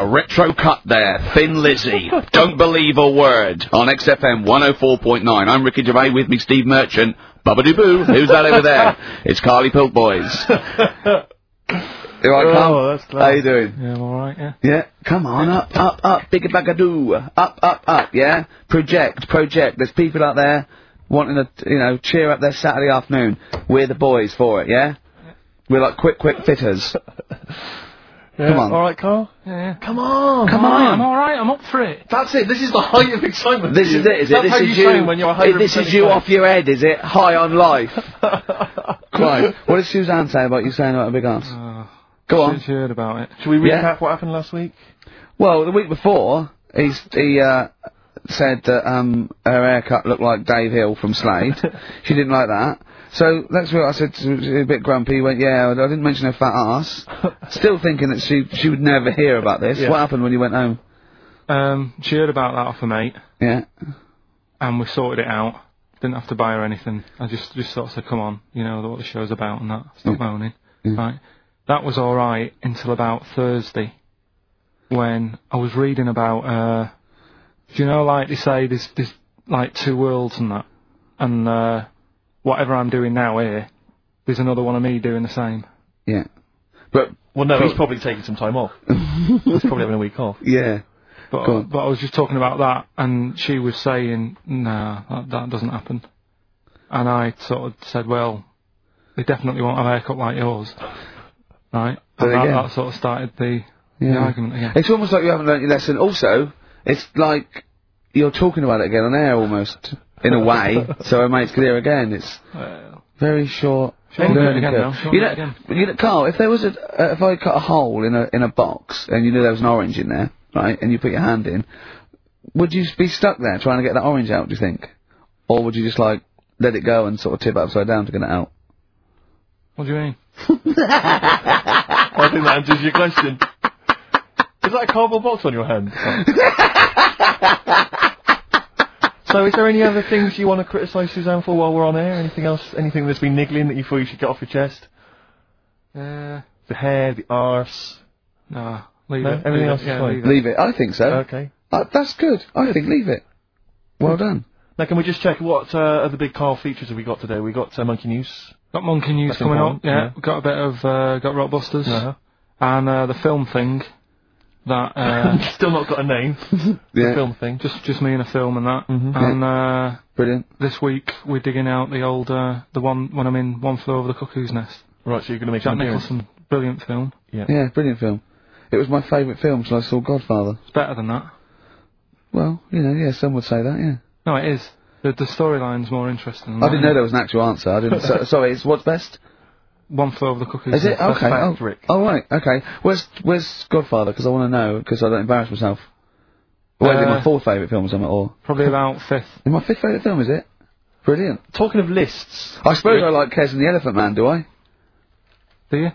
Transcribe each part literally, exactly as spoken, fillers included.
a retro cut there. Thin Lizzy. Don't believe a word. On X F M one oh four point nine. I'm Ricky Gervais, with me Steve Merchant. Bubba-doo-boo. Who's that over there? It's Carly Pilk Boys. You all right, Carl? Oh, that's close. How you doing? Yeah, I'm alright, yeah. Yeah, come on, up, up, up, bigger bagadoo. Up, up, up, yeah? Project, project. There's people out there wanting to, you know, cheer up their Saturday afternoon. We're the boys for it, yeah? We're like quick, quick fitters. Yeah, come on. Alright, Carl? Yeah, yeah. Come on! Come I'm on! I'm alright, I'm up for it. That's it, this is the height of excitement. This is it, is it? That's This how is you you, train when you're one hundred this percent is you excited. off your head, is it? High on life. Right. What did Suzanne say about you saying about a big ass? Uh, Go on. She heard about it. Should we recap Yeah. what happened last week? Well, the week before, he's, he uh, said that um, her haircut looked like Dave Hill from Slade. She didn't like that. So that's what I said. To, a bit grumpy. He went, yeah, I didn't mention her fat ass. Still thinking that she she would never hear about this. Yeah. What happened when you went home? Um, she heard about that off her mate, Yeah. and we sorted it out. Didn't have to buy her anything. I just, just sort of said, come on, you know what the show's about and that. Stop Mm. moaning. Mm. Right. That was alright until about Thursday, when I was reading about, uh, do you know, like they say, there's, there's like two worlds and that, and uh, whatever I'm doing now here, there's another one of me doing the same. Yeah. But Well, no, Cool. he's probably taking some time off. He's probably having a week off. yeah. But, Go on. but I was just talking about that, and she was saying, nah, that, that doesn't happen. And I sort of said, well, they definitely won't have a haircut like yours. Right? There And you that, go. that sort of started the, Yeah. the argument again. It's almost like you haven't learnt your lesson. Also, it's like you're talking about it again on air almost, in a way, so our mates can hear again. It's Well, very short. Sure, do it learning again curve. now. Sure, You do know, it again. you know, Carl, if there was a, uh, if I cut a hole in a in a box and you knew there was an orange in there, right, and you put your hand in, would you be stuck there trying to get that orange out? Do you think, or would you just like let it go and sort of tip it upside down to get it out? what do you mean? I think that answers your question. Is that a cardboard box on your hand? So is there any other things you want to criticise Suzanne for while we're on air? Anything else? Anything that's been niggling that you feel you should get off your chest? Uh, The hair, the arse. no, leave No, it. everything leave else it. is Yeah, fine. leave it. Leave it. I think so. Okay. Uh, that's good. I think leave it. Well done. Now can we just check what uh, other big Carl features have we got today? We got uh, Monkey News. Got Monkey News That's coming up. important, Yeah, yeah. got a bit of uh, got Rockbusters Uh-huh. and uh, the film thing. That uh, Still not got a name. Yeah. The film thing. just just me and a film and that. Mhm. And uh, Brilliant. this week we're digging out the old uh, the one when I'm in One Flew Over the Cuckoo's Nest. Right, so you're going to make Jack an appearance. Nicholson, brilliant film. Yeah. Yeah, brilliant film. It was my favourite film till I saw Godfather. It's better than that. Well, you know, yeah, some would say that, yeah. No, it is. The the storyline's more interesting. Than I that, didn't know there was an actual answer. I didn't. so, sorry, it's what's best? One Flew Over the Cuckoo's Is it? Nest. That's Okay. fact, Oh, Rick. oh, right. Okay. Where's Where's Godfather? Because I want to know. Because I don't embarrass myself. Well, is it Uh, my fourth favourite film or something? Or Probably about fifth. is my fifth favourite film? Is it? Brilliant. Talking of lists. I suppose Rick, I like Kes and the Elephant Man. Do I? Do you?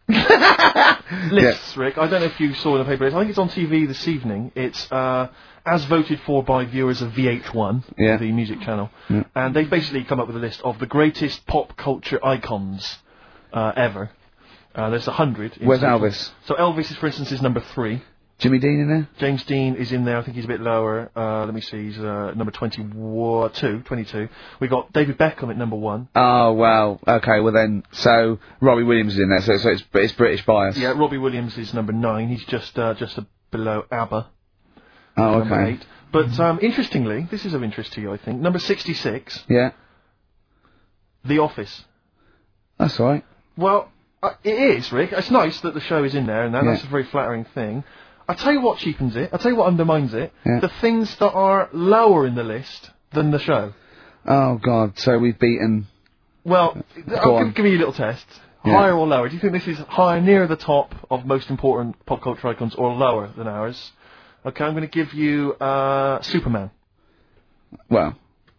Lists, Rick. I don't know if you saw in the paper. I think it's on T V this evening. It's uh, as voted for by viewers of V H one, Yeah. the music channel, Yeah. and they've basically come up with a list of the greatest pop culture icons uh, ever. Uh, there's a hundred. in Where's total. Elvis? So Elvis, is, for instance, is number three. Jimmy Dean in there? James Dean is in there. I think he's a bit lower. Uh, let me see. He's uh, number twenty-two. twenty-two. We got David Beckham at number one. Oh well. Okay. Well then, so Robbie Williams is in there. So, so it's it's British bias. Yeah, Robbie Williams is number nine. He's just uh, just a, below ABBA. Oh Number okay. eight. But um, interestingly, this is of interest to you, I think. Number sixty-six, Yeah. The Office. That's all right. Well, uh, it is, Rick. It's nice that the show is in there, and that, Yeah. that's a very flattering thing. I'll tell you what cheapens it. I'll tell you what undermines it. Yeah. The things that are lower in the list than the show. Oh God. So we've beaten. Well, I'll on. give, give you a little test. Yeah. Higher or lower? Do you think this is higher, near the top of most important pop culture icons, or lower than ours? Okay, I'm going to give you uh, Superman. Well.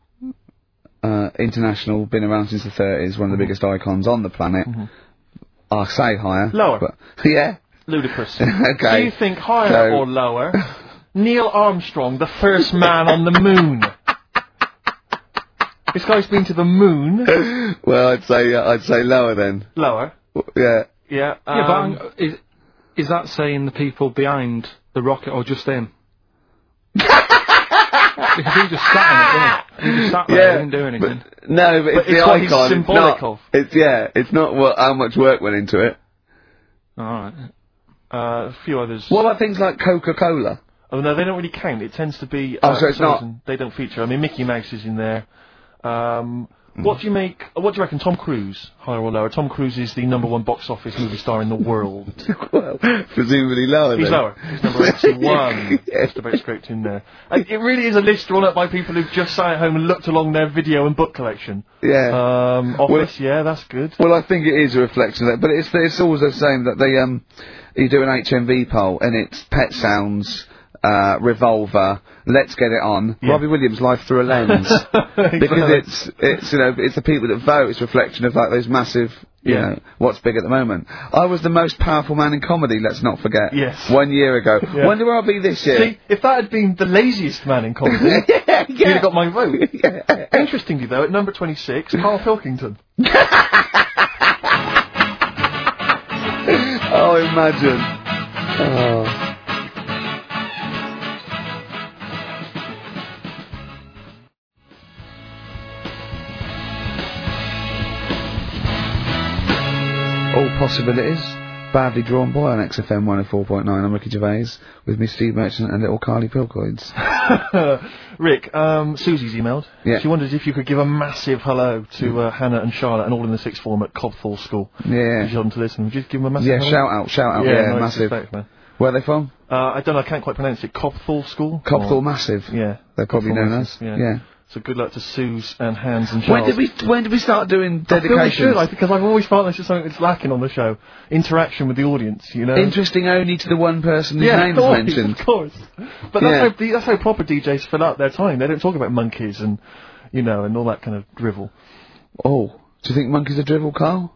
Uh, international, been around since the thirties, one of the biggest icons on the planet. Mhm. I say higher. Lower. But, yeah. Ludicrous. Okay. Do you think higher So- or lower? Neil Armstrong, the first man on the moon. This guy's been to the moon. Well, I'd say uh, I'd say lower then. Lower. Yeah. Yeah. Yeah, but um, I'm- is, is that saying the people behind the rocket, or just him? Because he just sat in it, didn't he? He just sat there, Yeah, he didn't do anything. But, no, but, But it's it's the what he's icon. symbolic it's not, of. It's yeah, it's not what how much work went into it. Alright. Uh, a few others. What about things like Coca-Cola? Oh no, they don't really count. It tends to be. Oh, Uh, so it's for some not- reason, They don't feature. I mean, Mickey Mouse is in there. Um, Mm. What do you make? What do you reckon? Tom Cruise, higher or lower? Tom Cruise is the number one box office movie star in the world. Well, presumably lower. He's then. lower. He's number eighty-one. Just about scraped in there. And it really is a list drawn up by people who've just sat at home and looked along their video and book collection. Yeah. Um, Office, yeah, that's good. Well, I think it is a reflection of that, but it's it's always the same that they um you do an H M V poll and it's Pet Sounds, uh, Revolver, Let's Get It On, Yeah. Robbie Williams, Life Through a Lens, because it's it's you know it's the people that vote. It's a reflection of like those massive you Yeah. know what's big at the moment. I was the most powerful man in comedy. Let's not forget. Yes. One year ago. Yeah. Wonder where I'll be this year. See, if that had been the laziest man in comedy, yeah, you'd yeah. have got my vote. Yeah. Interestingly, though, at number twenty-six, Carl Pilkington. Oh, imagine. Oh. All possibilities. Badly Drawn Boy on X F M one oh four point nine. I'm Ricky Gervais with me, Steve Merchant, and little Carly Pilcoids. Rick, um, Susie's emailed. Yeah. She wondered if you could give a massive hello to uh, Hannah and Charlotte and all in the sixth form at Cobthall School. Yeah. If you want them to listen, would you give them a massive Yeah, hello? shout out, shout out. Yeah, Yeah, nice massive. respect, man. Where are they from? Uh, I don't know, I can't quite pronounce it. Cobthall School? Copthall Or- Massive. Yeah. They're probably Cobthall known Massive, as. yeah. Yeah. So good luck to Suze and Hans and When Charles. did we when did we start doing I feel we dedications? should, like, because I've always felt that's just something that's lacking on the show. Interaction with the audience, you know? Interesting only to the one person whose yeah, name of is course, mentioned. of course. But Yeah. that's, how, D- that's how proper D Js fill out their time. They don't talk about monkeys and, you know, and all that kind of drivel. Oh, do you think monkeys are drivel, Carl?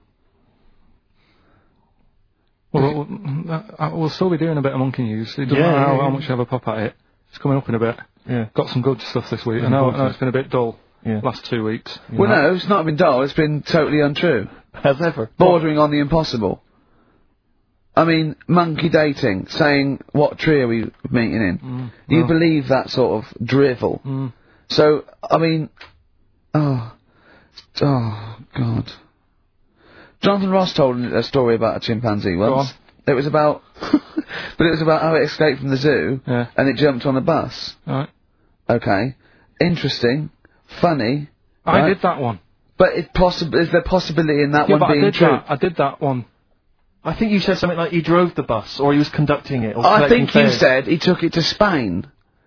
Well, we'll, uh, we'll still be doing a bit of monkey news. It doesn't Yeah, matter yeah, how, yeah. how much you have a pop at it. It's coming up in a bit. Yeah. Got some good stuff this week. I Looking know, forward I to know it. it's been a bit dull Yeah. last two weeks. Well, no, it's not been dull. It's been totally untrue. As ever. Bordering on the impossible. I mean, monkey dating, saying, what tree are we meeting in? Mm, You well. believe that sort of drivel. Mm. So, I mean, oh, oh, God. Jonathan Ross told a story about a chimpanzee once. on. It was about, but it was about how it escaped from the zoo, Yeah. and it jumped on a bus. Right. Okay. Interesting. Funny. I right? did that one. But it possi- is there possibility in that Yeah, one but I being did true? that. I did that one. I think you said something like he drove the bus, or he was conducting it, or I collecting think you fares. said he took it to Spain.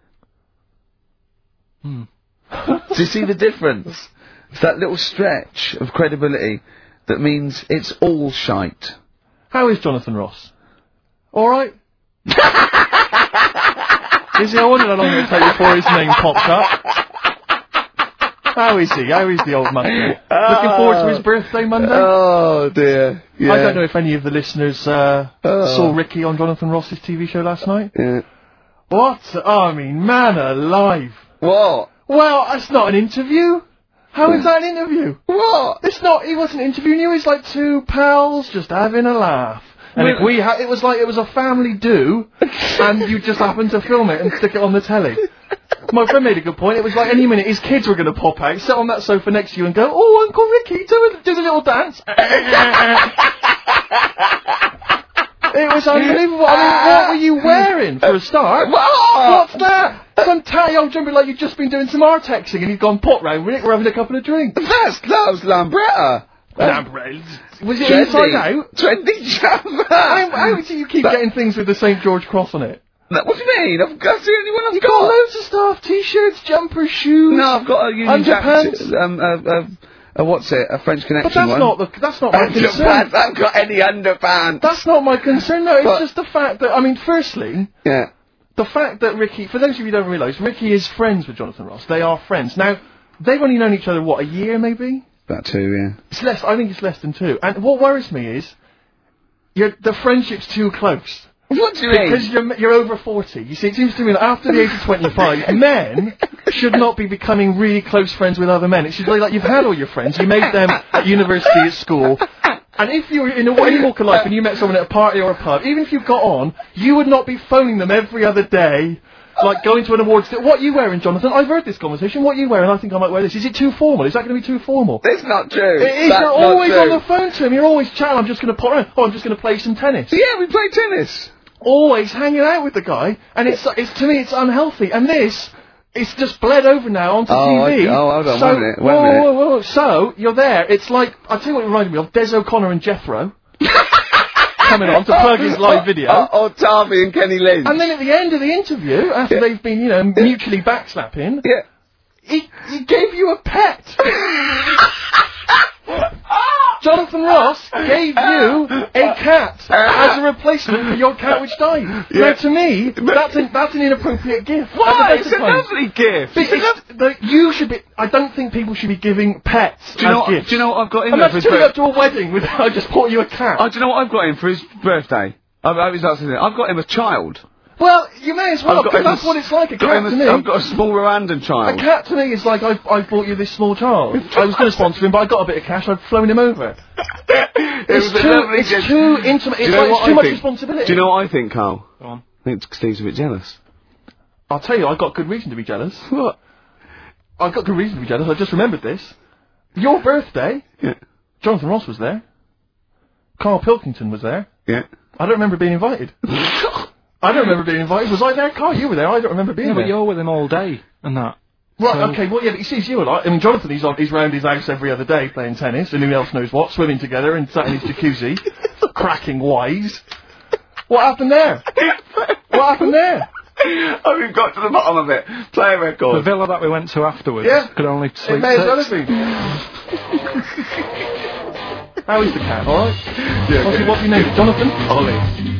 Hmm. Do you see the difference? It's that little stretch of credibility that means it's all shite. How is Jonathan Ross? Alright? Is he? I wondered how long it would take before his name popped up. How is he? How is the old man? Looking forward to his birthday Monday? Oh dear. Yeah. I don't know if any of the listeners uh, Oh. saw Ricky on Jonathan Ross's T V show last night. Yeah. What? Oh, I mean, man alive. What? Well, that's not an interview. How is that an interview? What? It's not. He wasn't interviewing you. He's like two pals just having a laugh. And if we ha- it was like it was a family do, and you just happened to film it and stick it on the telly. My friend made a good point. It was like any minute his kids were going to pop out, sit on that sofa next to you, and go, "Oh, Uncle Ricky, do a, do a little dance." It was unbelievable. I mean, what were you wearing for a start? What's that? Some tatty old jumper like you've just been doing some Artexing and you've gone pot round with it. We're having a couple of drinks. That's that was Lambretta. Was it inside out? Trendy jumper. How, how do you keep That- getting things with the Saint George cross on it? No, what do you mean? I've, that's the only one I've You've got. got loads of stuff: t-shirts, jumpers, shoes. No, I've got a Union Underpants? Jack. Um, uh, uh, uh, what's it? A French Connection but that's one. not the. That's not my concern. Underpants. I haven't got any underpants. That's not my concern. No, it's But- just the fact that I mean, firstly, Yeah. the fact that Ricky. For those of you who don't realise, Ricky is friends with Jonathan Ross. They are friends now. They've only known each other what a year, maybe. About two, yeah. It's less. I think it's less than two. And what worries me is, you're, the friendship's too close. What do you Because mean? you're, you're over forty. You see, it seems to me that after the age of twenty-five, men should not be becoming really close friends with other men. It should be like you've had all your friends, you made them at university, at school, And if you were in a, any walk of life and you met someone at a party or a pub, even if you got on, you would not be phoning them every other day, like going to an awards. What are you wearing, Jonathan? I've heard this conversation. What are you wearing? I think I might wear this. Is it too formal? Is that going to be too formal? It's not true. It is. That's You're not always true. on the phone to him. You're always chatting. I'm just going to put around. Oh, I'm just going to play some tennis. Yeah, we play tennis. Always hanging out with the guy, and it's it's to me it's unhealthy. And this. It's just bled over now onto Oh, T V. I, oh, hold on, so, one minute, one whoa, minute. Whoa, whoa, whoa. So, you're there. It's like, I'll tell you what it reminded me of. Des O'Connor and Jethro. Coming on to plug his live video. Or, or Tarvey and Kenny Lynch. And then at the end of the interview, after Yeah. they've been, you know, mutually backslapping, Yeah. he, he gave you a pet. Jonathan Ross gave you a cat as a replacement for your cat which died. Yeah. Now, to me, that's an, that's an inappropriate gift. Why? At the It's best a of times. lovely gift. But It's a it's- the- you should be. I don't think people should be giving pets Do you, know as what, gifts. do you know what I've got in I'm there not for his turning up birthday? to a wedding with. I just bought you a cat. Oh, do you know what I've got him for his birthday? I, I was asking him. I've got him a child. well, you may as well, I've got because him a that's what it's like. A got cat him a- to me. I've got a small Rwandan A child. cat to me is like I've, I've bought you this small child. I was going to sponsor him, but I got a bit of cash. I've flown him over. it It's was a too, lovely it's gift. too intimate. Do It's, you know like, what it's too I much think? responsibility. Do you know what I think, Carl? Go on. I think Steve's a bit jealous. I'll tell you, I've got good reason to be jealous. What? I've got good reason to be jealous. I just remembered this. Your birthday, Yeah. Jonathan Ross was there. Carl Pilkington was there. Yeah. I don't remember being invited. I don't remember being invited. Was I there, Carl? You were there. I don't remember being Yeah, there. but you're with him all day and that. Right, So- okay, well, yeah, but he sees you a lot. I mean, Jonathan, he's, on, he's round his house every other day playing tennis, and who else knows what, swimming together and sat in his jacuzzi, cracking wise. What happened there? What happened there? Oh, we've got to the bottom of it. Play a The record. villa that we went to afterwards Yeah. could only It sleep may as well have six. been. How is the cat, alright? Yeah, What's, yeah. your- what's your name? Jonathan? Ollie.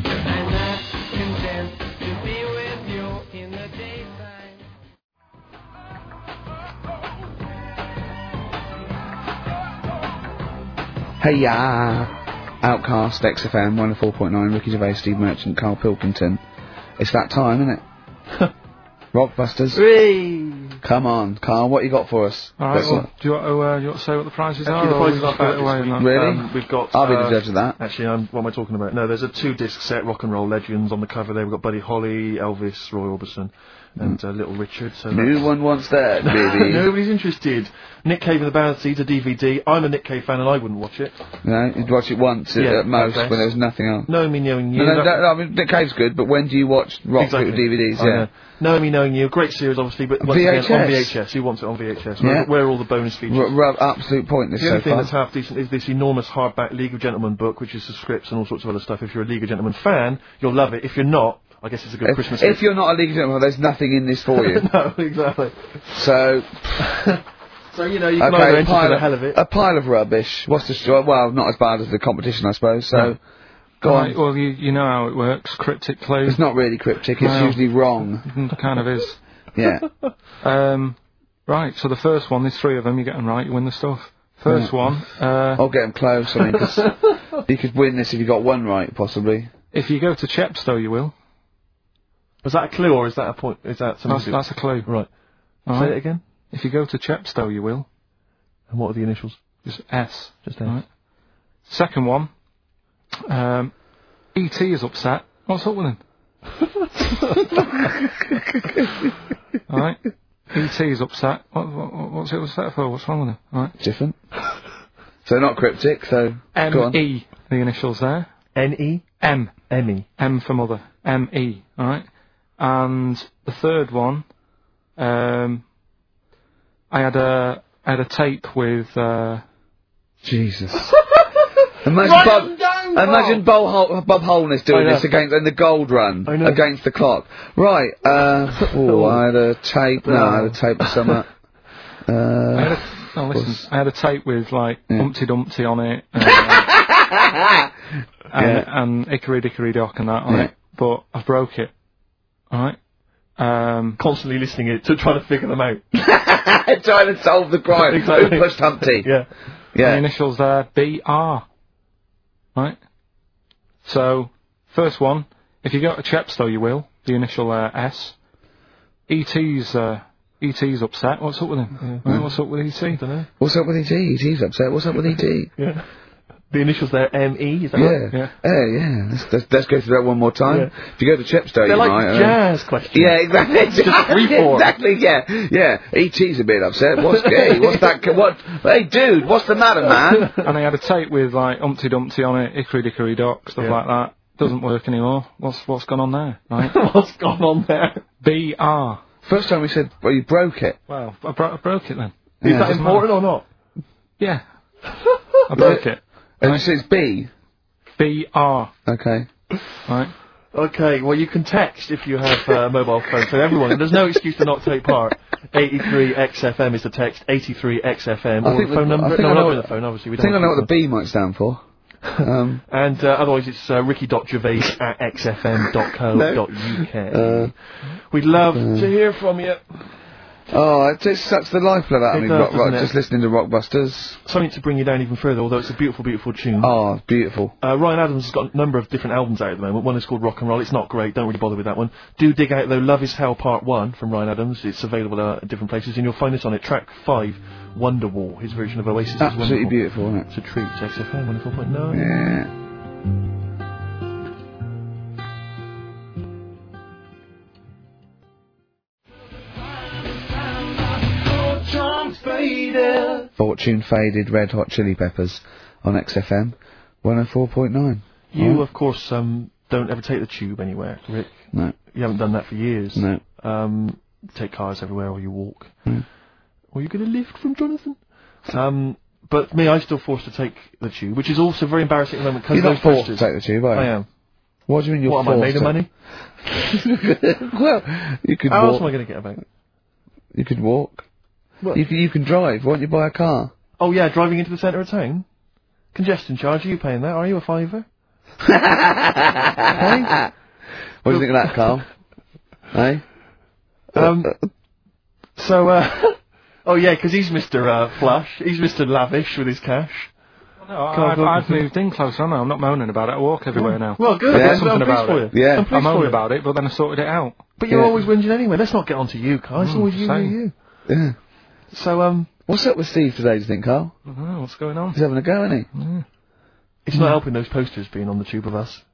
Hey ya! Outcast, X F M, one oh four point nine, Ricky Gervais, Steve Merchant, Carl Pilkington. It's that time, isn't it? Rockbusters. Whee! Come on, Carl, what you got for us? Alright, That's well, all- do you want to, uh, you want to say what the prizes Actually, the are? or prizes we are just put bad it away this and week. that? Really? Um, we've got. I'll be the uh, judge of that. Actually, um, what am I talking about? No, there's a two-disc set, Rock and Roll Legends, on the cover there. We've got Buddy Holly, Elvis, Roy Orbison, and uh, Little Richard. So No that's- one wants that, baby. Nobody's interested. Nick Cave and the Bad Seeds, a D V D. I'm a Nick Cave fan and I wouldn't watch it. No, you'd watch it once at, Yeah, at most okay. when there was nothing on. Knowing me, knowing you. No, no, that- no, I mean, Nick Cave's good, but when do you watch rock Exactly. D V Ds? I Yeah. know. Knowing me, knowing you. Great series, obviously, but once V H S. again on V H S. Who wants it on V H S? Yeah. Where, where are all the bonus features? R- r- absolute pointless The so only thing far. that's half decent is this enormous hardback League of Gentlemen book, which is the scripts and all sorts of other stuff. If you're a League of Gentlemen fan, you'll love it. If you're not, I guess it's a good if, Christmas if gift. you're not a League of Gentlemen, there's nothing in this for you. No, exactly. So, So, you know, you can either okay, enter pile for the of, hell of it. a pile of rubbish. What's the story? Well, not as bad as the competition, I suppose. So, No. go Right, on. well, you, you know how it works, cryptically. It's not really cryptic. It's No. usually wrong. It kind of is. Yeah. Um, right, so the first one, there's three of them, you get them right, you win the stuff. First Yeah. one, uh, I'll get them close. I mean, 'cause you could win this if you got one right, possibly. if you go to Chepstow, you will. Was that a clue or is that a point? Is that something? That's, to- that's a clue. Right. All Say right? it again. If you go to Chepstow, you will. And what are the initials? Just S. Just All there. right. Second one, um, E T is upset. What's up with him? Alright. E T is upset. What, what, what's it upset for? What's wrong with him? Alright. Different. So not cryptic. So go on. M E, the initials there. N E M. M E. M for mother. M E. Alright. And the third one, um, I had a, I had a tape with, uh, Jesus. Imagine Write Bob, them down, Bob. imagine Bob, Hol- Bob Holness doing I know. this against in the gold run I know. against the clock. Right. Uh, oh, I had a tape. No, I had a tape with some. Uh, I had uh, a, oh, listen, was- I had a tape with like Yeah. Humpty Dumpty on it, and, uh, and, Yeah. and Hickory Dickory Dock and that on Yeah. it, but I broke it. Alright? Um, Constantly listening it to try to figure them out. trying to solve the crime. Exactly. Who pushed Humpty? Yeah. the Yeah. initials there, B R. Right? So, first one, if you go to Chepstow, you will. The initial uh, S. E T's, uh, E T's upset. What's up with him? Right, what's up with E T? I don't know. What's up with E T? E T's upset. What's up with E T? Yeah. The initials there, M E, is that Yeah, right? Yeah. yeah, yeah. Let's, let's, let's go through that one more time. Yeah. If you go to Chepstow, They're you like might. uh, jazz questions. Yeah, exactly. Just free form. Exactly, yeah. Yeah. E T's a bit upset. What's gay? What's that? ca- What? Hey, dude, what's the matter, man? And I had a tape with like Humpty Dumpty on it, Hickory Dickory Dock, stuff Yeah. like that. Doesn't work anymore. What's what's gone on there? Right. What's gone on there? B R. First time we said, well, you broke it. Well, I, bro- I broke it then. Is Yeah. that important or not? Yeah. I broke it. And Right. you said it's B. B R. Okay. Right. Okay, well you can text if you have a uh, mobile phone. So everyone, there's no excuse to not take part. eighty-three X F M is the text. eighty-three X F M. I Or think the phone we- I number. think No, I we're know not what- doing the phone. Obviously, we I don't. think I know want what the B might stand for. Um, And uh, otherwise, it's uh, ricky.gervais at x f m dot co dot u k. uh, We'd love to hear from you. oh, it just sucks the lifeblood out of It me, does, rock, rock, doesn't it? just listening to Rockbusters. Something to bring you down even further, although it's a beautiful, beautiful tune. Oh, beautiful. Uh, Ryan Adams has got a number of different albums out at the moment. One is called Rock and Roll. It's not great. Don't really bother with that one. Do dig out though. Love Is Hell Part One from Ryan Adams. It's available uh, at different places, and you'll find this on it. Track Five, Wonderwall. His version of Oasis is Absolutely wonderful. beautiful, isn't it? It's a treat. It's X F M one oh four point nine. Yeah. Fortune Faded, Red Hot Chili Peppers on X F M one oh four point nine. You, Oh. of course, um, don't ever take the tube anywhere, Rick. No, You haven't done that for years. no. Um, take cars everywhere, or you walk. Mm. Or you get a lift from Jonathan. Um, but me, I'm still forced to take the tube, which is also very embarrassing at the moment because You're those not forced to posters. take the tube, are you? I am. What do you mean you're What am I, forced made of to? money? Well, you could How else walk. am I going to get about? You could walk. Well- You can, you can drive. Why don't you buy a car? Oh yeah, driving into the centre of town? Congestion charge, are you paying that? Are you a fiver? What do you think of that, Carl? Hey? Um, so, uh, oh yeah, because he's Mister Uh, Flush. He's Mister Lavish with his cash. No, Can't I've, look I've at it. moved in closer, haven't I? I'm not moaning about it. I walk everywhere now. Well, good. Yeah, I'm something pleased about for it. you. Yeah. I'm I pleased for moan you. about it, but then I sorted it out. But you're Yeah. always whinging anyway. Let's not get on to you, Carl. It's Mm, always you, you, same. you. Yeah. So, um, What's up with Steve today, do you think, Carl? I don't know what's going on. He's having a go, isn't he? it's not helping those posters being on the tube of us.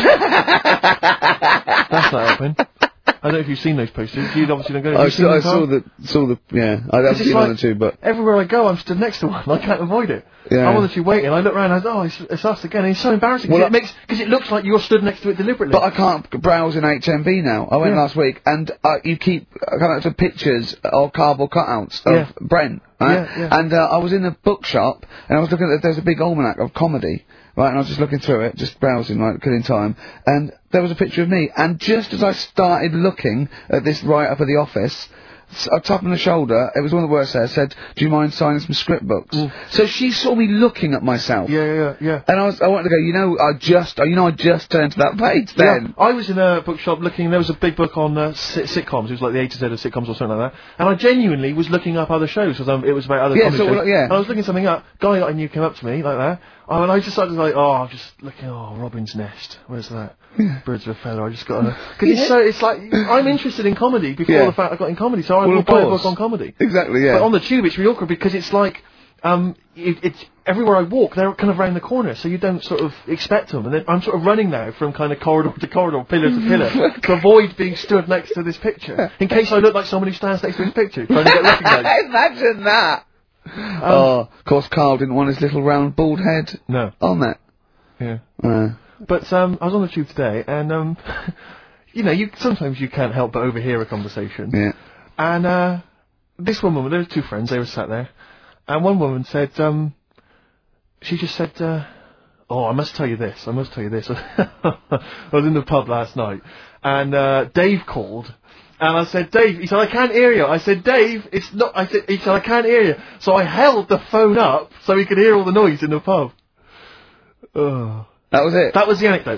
That's not helping. I don't know if you've seen those posters. You obviously don't go. Have I you seen saw, I them, Carl? saw the, saw the, yeah, I haven't it's seen like- one or two, but, Everywhere I go, I'm stood next to one. I can't avoid it. Yeah. I'm on the tube waiting. I look around. I go, oh, it's, it's us again. And it's so embarrassing because Well, it makes because it looks like you're stood next to it deliberately. but I can't browse in H M V now. I went Yeah. last week, and uh, you keep uh, coming up to pictures or cardboard cutouts of Yeah. Brent, right? Yeah, yeah. And uh, I was in a bookshop, and I was looking at, there's a big almanac of comedy, right, and I was just looking through it, just browsing, like, killing time, and there was a picture of me, and just as I started looking at this right up at the office, s- a tap on the shoulder, it was one of the words there, said, do you mind signing some script books? So she saw me looking at myself. yeah, yeah, yeah. And I was, I wanted to go, you know, I just, you know, I just turned to that page then. Yeah, I was in a bookshop looking. There was a big book on uh, sit- sitcoms. It was like the A to Z of sitcoms or something like that. And I genuinely was looking up other shows because um, it was about other Yeah, comedy so, shows. well, yeah. And I was looking something up. Guy that I knew came up to me like that. Oh, and I just started like, oh, I'm just looking. Oh, Robin's Nest. Where's that? Birds of a Feather. I just got to because it's so. It's like I'm interested in comedy before Yeah. the fact I got in comedy. So I Well, will of buy a course. book on comedy. Exactly, yeah. But on the tube, it's really awkward because it's like, um, it, it's everywhere I walk, they're kind of round the corner, so you don't sort of expect them. And then I'm sort of running now from kind of corridor to corridor, pillar to pillar, to avoid being stood next to this picture, in case I look like someone who stands next to this picture, trying to get recognised. Imagine that. oh, of course, Carl didn't want his little round bald head No, on that. yeah. Uh, But um, I was on the tube today, and um, you know, you sometimes you can't help but overhear a conversation. yeah. And uh, this woman, there were two friends, they were sat there, and one woman said, um, she just said, uh, oh, I must tell you this, I must tell you this. I was in the pub last night, and uh, Dave called, and I said, Dave, he said, I can't hear you. I said, Dave, it's not, I said, he said, I can't hear you. So I held the phone up so he could hear all the noise in the pub. Oh. That was it. That was the anecdote.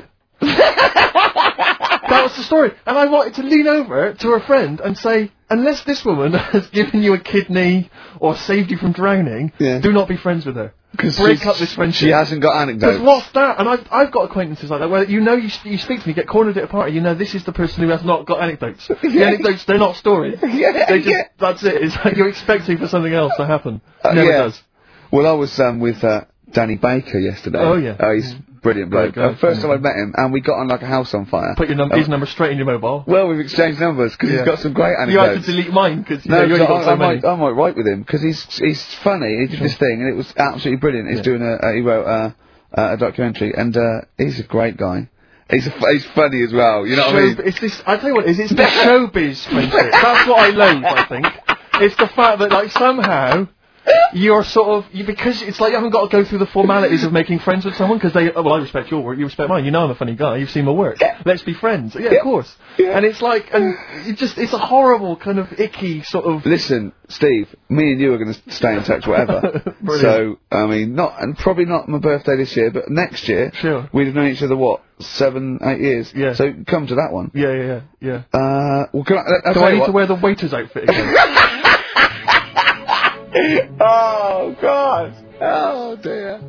That was the story. And I wanted to lean over to her friend and say, unless this woman has given you a kidney or saved you from drowning, Yeah. do not be friends with her. 'Cause Break she's- up this friendship. She hasn't got Because anecdotes. what's that? And I've, I've got acquaintances like that where you know you, you speak to me, get cornered at a party, you know this is the person who has not got anecdotes. The Yeah. anecdotes, they're not stories. Yeah, They just, yeah. that's it. It's like you're expecting for something else to happen. Uh, Never yeah. does. Well, I was um, with uh, Danny Baker yesterday. Oh, yeah. Oh, he's brilliant bloke. Great guy. Uh, first time I met him, and we got on like a house on fire. Put your num- Oh. his number straight in your mobile. Well, we've exchanged numbers because Yeah. he's got some great You anecdotes. had to delete mine because No, you only I, got so I, many. might, I might write with him because he's he's funny. He did this thing and it was absolutely brilliant. He's Yeah. doing a, a he wrote a, a, a documentary and uh, he's a great guy. He's a, he's funny as well. You know what I mean? Show- It's this. I tell you what, it is it's the showbiz friendship. That's what I loathe. I think it's the fact that like somehow you're sort of you, because it's like you haven't got to go through the formalities of making friends with someone because they. Oh, well, I respect your work. You respect mine. You know I'm a funny guy. You've seen my work. Yeah. Let's be friends. Yeah, Yeah. of course. Yeah. And it's like, and it just it's a horrible kind of icky sort of. Listen, Steve, me and you are going to stay in touch whatever. So, I mean, not, and probably not my birthday this year, but next year, Sure. we'd have known each other, what, seven, eight years? Yeah. So, come to that one. Yeah, yeah, yeah, yeah. Uh, well, can I, I'll Do tell I you need what. to wear the waiter's outfit again? Oh, God. Oh, dear.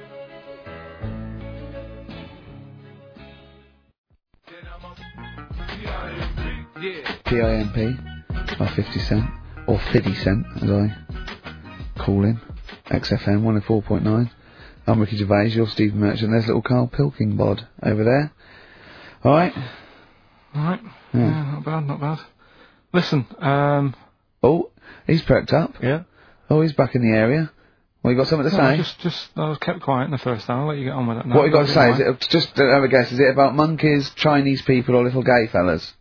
P I M P, or fifty cent, or fifty cent, as I call him. X F M one oh four point nine. I'm Ricky Gervais, you're Steve Merchant, there's little Carl Pilkingbod over there. Alright? Alright. Yeah. Yeah, not bad, not bad. Listen, um... Oh, he's perked up. Yeah. Oh, he's back in the area. Well, you got something to no, say? just, just, I was kept quiet in the first hour, I'll let you get on with it now. What you got to say? Is Right. it just uh, have a guess? Is it about monkeys, Chinese people, or little gay fellas?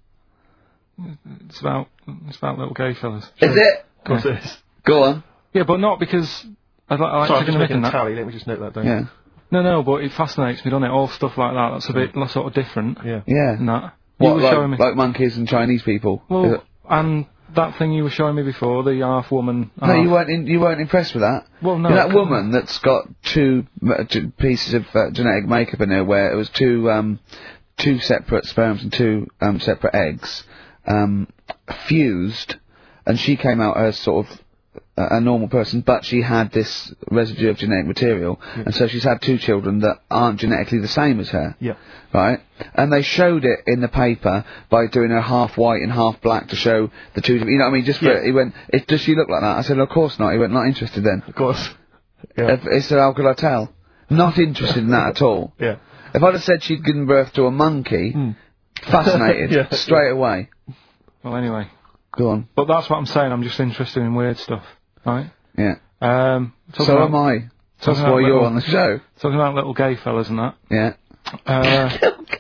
It's about, it's about little gay fellas. Is it? Of course it is. Go on. Yeah, but not because I, li- I like Sorry, I'm taking just a mick making in a that. tally. Let me just note that down. Yeah. No, no, but it fascinates me, doesn't it? All stuff like that, that's a bit like, sort of different. Yeah. Yeah. And that. What, you were like, showing me. like monkeys and Chinese people? Is well, it- and that thing you were showing me before, the half woman. no, half, you weren't. In, you weren't impressed with that. Well, no. You know that it- woman that's got two, uh, two pieces of uh, genetic makeup in her, where it was two, um, two separate sperms and two um, separate eggs, um, fused, and she came out as sort of a, a normal person, but she had this residue of genetic material, and so she's had two children that aren't genetically the same as her. Yeah. Right? And they showed it in the paper by doing her half white and half black to show the two, you know what I mean? Just for, Yeah. he went, it, does she look like that? I said, of course not. He went, not interested then. Of course. Yeah. If, he said, how could I tell? Not interested in that at all. Yeah. If I'd have said she'd given birth to a monkey, Hmm. fascinated, Yeah. straight away. Well, anyway. Go on. But that's what I'm saying, I'm just interested in weird stuff. Right? Yeah. Um, talking So about, am I. That's talking why about you're little- on the show. Talking about little gay fellas and that. Yeah. Uh,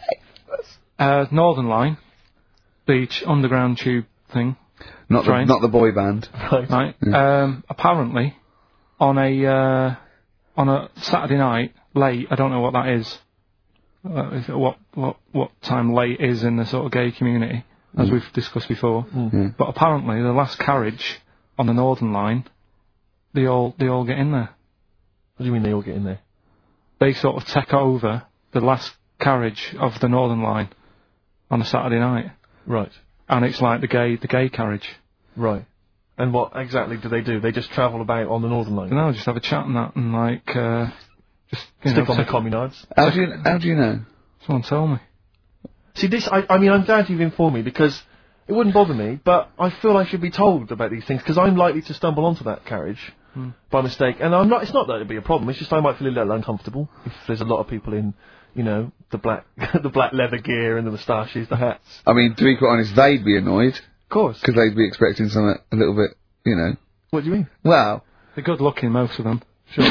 uh, Northern Line, the ch- underground tube thing, Not the, Train. not the boy band. Right. right? Um, apparently, on a uh, on a Saturday night late, I don't know what that is. Uh, is it what what what time late is in the sort of gay community, as we've discussed before. Mm. But apparently, the last carriage on the Northern Line, they all they all get in there. What do you mean they all get in there? They sort of take over the last carriage of the Northern Line on a Saturday night, Right. and it's like the gay the gay carriage. Right. And what exactly do they do? They just travel about on the Northern Line. You know, just have a chat and that, and like uh, just you Stick know, on the take- communards. How do you, how do you know? Someone told me. See, this, I, I mean, I'm glad you've informed me because it wouldn't bother me, but I feel I should be told about these things because I'm likely to stumble onto that carriage Hmm. by mistake. And I'm not, it's not that it'd be a problem, it's just I might feel a little uncomfortable if there's a lot of people in, you know, the black, the black leather gear and the moustaches, the hats. I mean, to be quite honest, they'd be annoyed, Of course. because they'd be expecting something a little bit, you know. What do you mean? Well, They're good looking, most of them. Sure.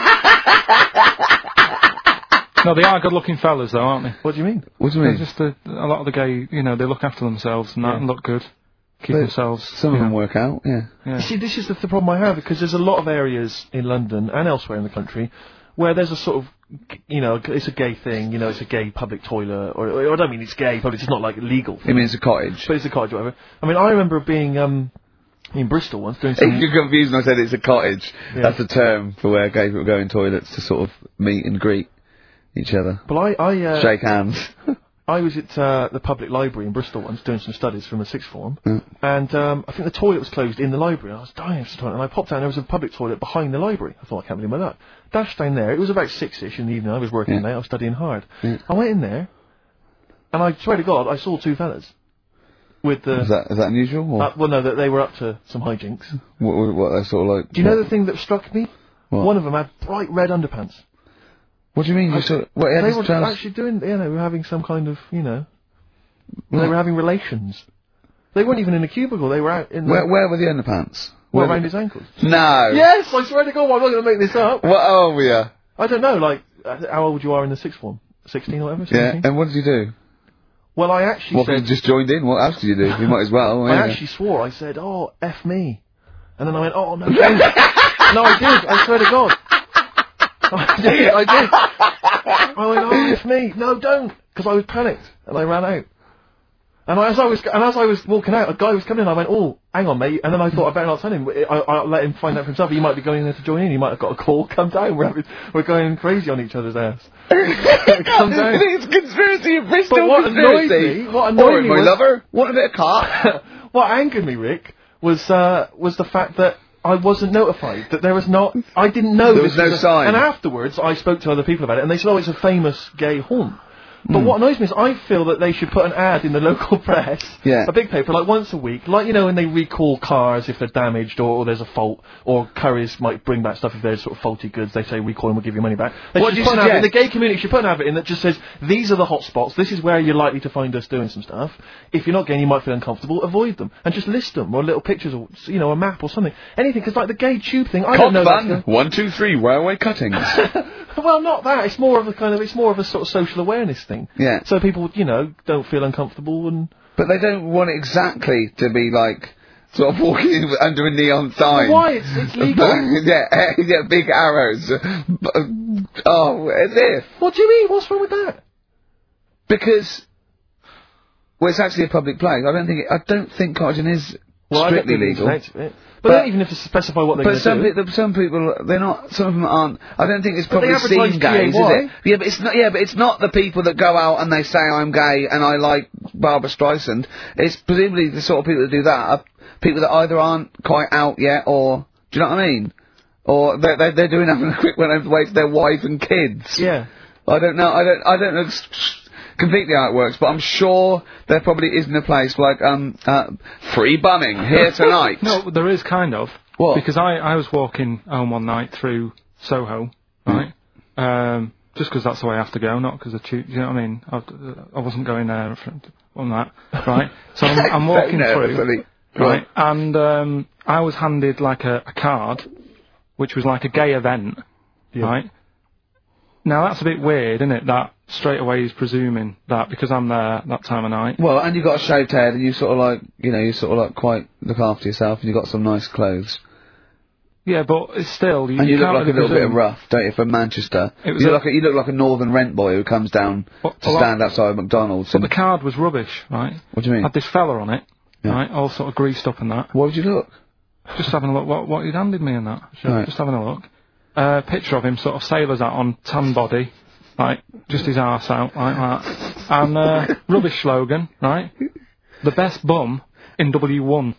No, they are good looking fellas though, aren't they? What do you mean? what do you They're mean? just a, a lot of the gay, you know, they look after themselves and that Yeah. and look good. Keep They- themselves. Some you of them know, work out, yeah. Yeah. You see, this is the, the problem I have because there's a lot of areas in London and elsewhere in the country where there's a sort of, you know, it's a gay thing, you know, it's a gay public toilet, or, or I don't mean it's gay, but it's not like a legal thing. It means a cottage. But it's a cottage, or whatever. I mean, I remember being um, in Bristol once doing If some. you're confused when I said it's a cottage, Yeah. that's a term for where gay people go in toilets to sort of meet and greet each other. But I, I, uh, Shake hands. I was at uh, the public library in Bristol once doing some studies from the sixth form, Mm. and um, I think the toilet was closed in the library. I was dying of the toilet, and I popped down. There was a public toilet behind the library. I thought I can't believe my luck. Dashed down there. It was about six-ish in the evening. I was working Yeah. late. I was studying hard. Yeah. I went in there, and I swear to God, I saw two fellas with the. Is that, is that unusual? Or Uh, well, no, that they were up to some hijinks. what, what, what they're sort of like... Do you know the thing that struck me? What? One of them had bright red underpants. What do you mean? You saw, what, he had They his were trousers- actually doing, you know, they were having some kind of, you know, they What? were having relations. They weren't even in a cubicle. They were out in the, Where, where were the underpants? well, Where around the- his ankles. No. Yes, I swear to God, I'm not going to make this up. What are we? Uh, I don't know, like, uh, how old you are in the sixth form? sixteen or whatever? yeah. seventeen? And what did you do? Well, I actually What? said, You just joined in. What else did you do? You might as well. I yeah. actually swore. I said, "Oh, f me," and then I went, "Oh no, don't." No, I did. I swear to God, I did. I did. I went, "Oh, f me." No, don't, because I was panicked and I ran out. And as I was and as I was walking out, a guy was coming in. I went, "Oh, hang on, mate." And then I thought I better not tell him. I, I'll let him find out for himself. He might be going in there to join in. He might have got a call. Come down. We're having, we're going crazy on each other's ass. Come down. It's conspiracy of Bristol. But what annoyed conspiracy. me, what annoyed Oi, me my was- lover. Want a bit of car? What angered me, Rick, was uh, was the fact that I wasn't notified, that there was not. I didn't know There this was no a- sign. And afterwards, I spoke to other people about it, and they said, "Oh, it's a famous gay haunt." But what annoys me is I feel that they should put an ad in the local press, Yeah. a big paper, like once a week, like, you know, when they recall cars if they're damaged or, or there's a fault, or Currys might bring back stuff if there's sort of faulty goods, they say recall and we'll give you money back. They What should do you put an ad in, the suggest? gay community should put an advert in that just says, these are the hot spots, this is where you're likely to find us doing some stuff. If you're not gay and you might feel uncomfortable, avoid them. And just list them, or little pictures, or, you know, a map or something. Anything, because like the gay tube thing, I don't know Cock that bun. One, two, three. Railway cuttings. Well, not that. It's more of a kind of. It's more of a sort of social awareness thing. Yeah. So people, you know, don't feel uncomfortable and. But they don't want it exactly to be like sort of walking in under a neon sign. Well, why? It's it's legal. yeah, yeah, big arrows. But, oh, as if What do you mean? What's wrong with that? because well, it's actually a public place. I don't think it, I don't think cottaging is Well, I don't strictly think it's legal. out of it. But, But- they don't even have to specify what they're But going some to do. people, some people, they're not. Some of them aren't. I don't think it's But they probably advertise seen gays, G A Y. is it? Yeah, but it's not. Yeah, but it's not the people that go out and they say I'm gay and I like Barbara Streisand. It's presumably the sort of people that do that are people that either aren't quite out yet, or do you know what I mean? Or they're they're, they're doing having a quick one away to their wife and kids. Yeah. I don't know. I don't. I don't know s- completely how it works, but I'm sure there probably isn't a place like um uh, free bumming here tonight. No, there is kind of. What? Because I, I was walking home one night through Soho, right? Um, just 'cause that's the way I have to go, not 'cause I choose. You know what I mean? I, I wasn't going there for, on that, right? So I'm, I'm walking Very through, nervously. right? And um, I was handed like a, a card, which was like a gay event, right? Now that's a bit weird, isn't it? That straight away he's presuming that because I'm there that time of night. Well, and you've got a shaved head, and you sort of like, you know, you sort of like quite look after yourself, and you've got some nice clothes. Yeah, but it's still you, And you, look can't like a really little bit presume. rough, don't you, from Manchester? It was you, a- look like a, you look like a northern rent boy who comes down Well, to well, stand outside McDonald's. But And, the card was rubbish, right? what do you mean? Had this fella on it, Yeah. right? All sort of greased up and that. Why would you look? Just having a look what what he'd handed me and that. Right. Just having a look. Uh, picture of him, sort of sailor's hat on, tan body, like just his arse out like that, and uh, rubbish slogan, right? The best bum in W one.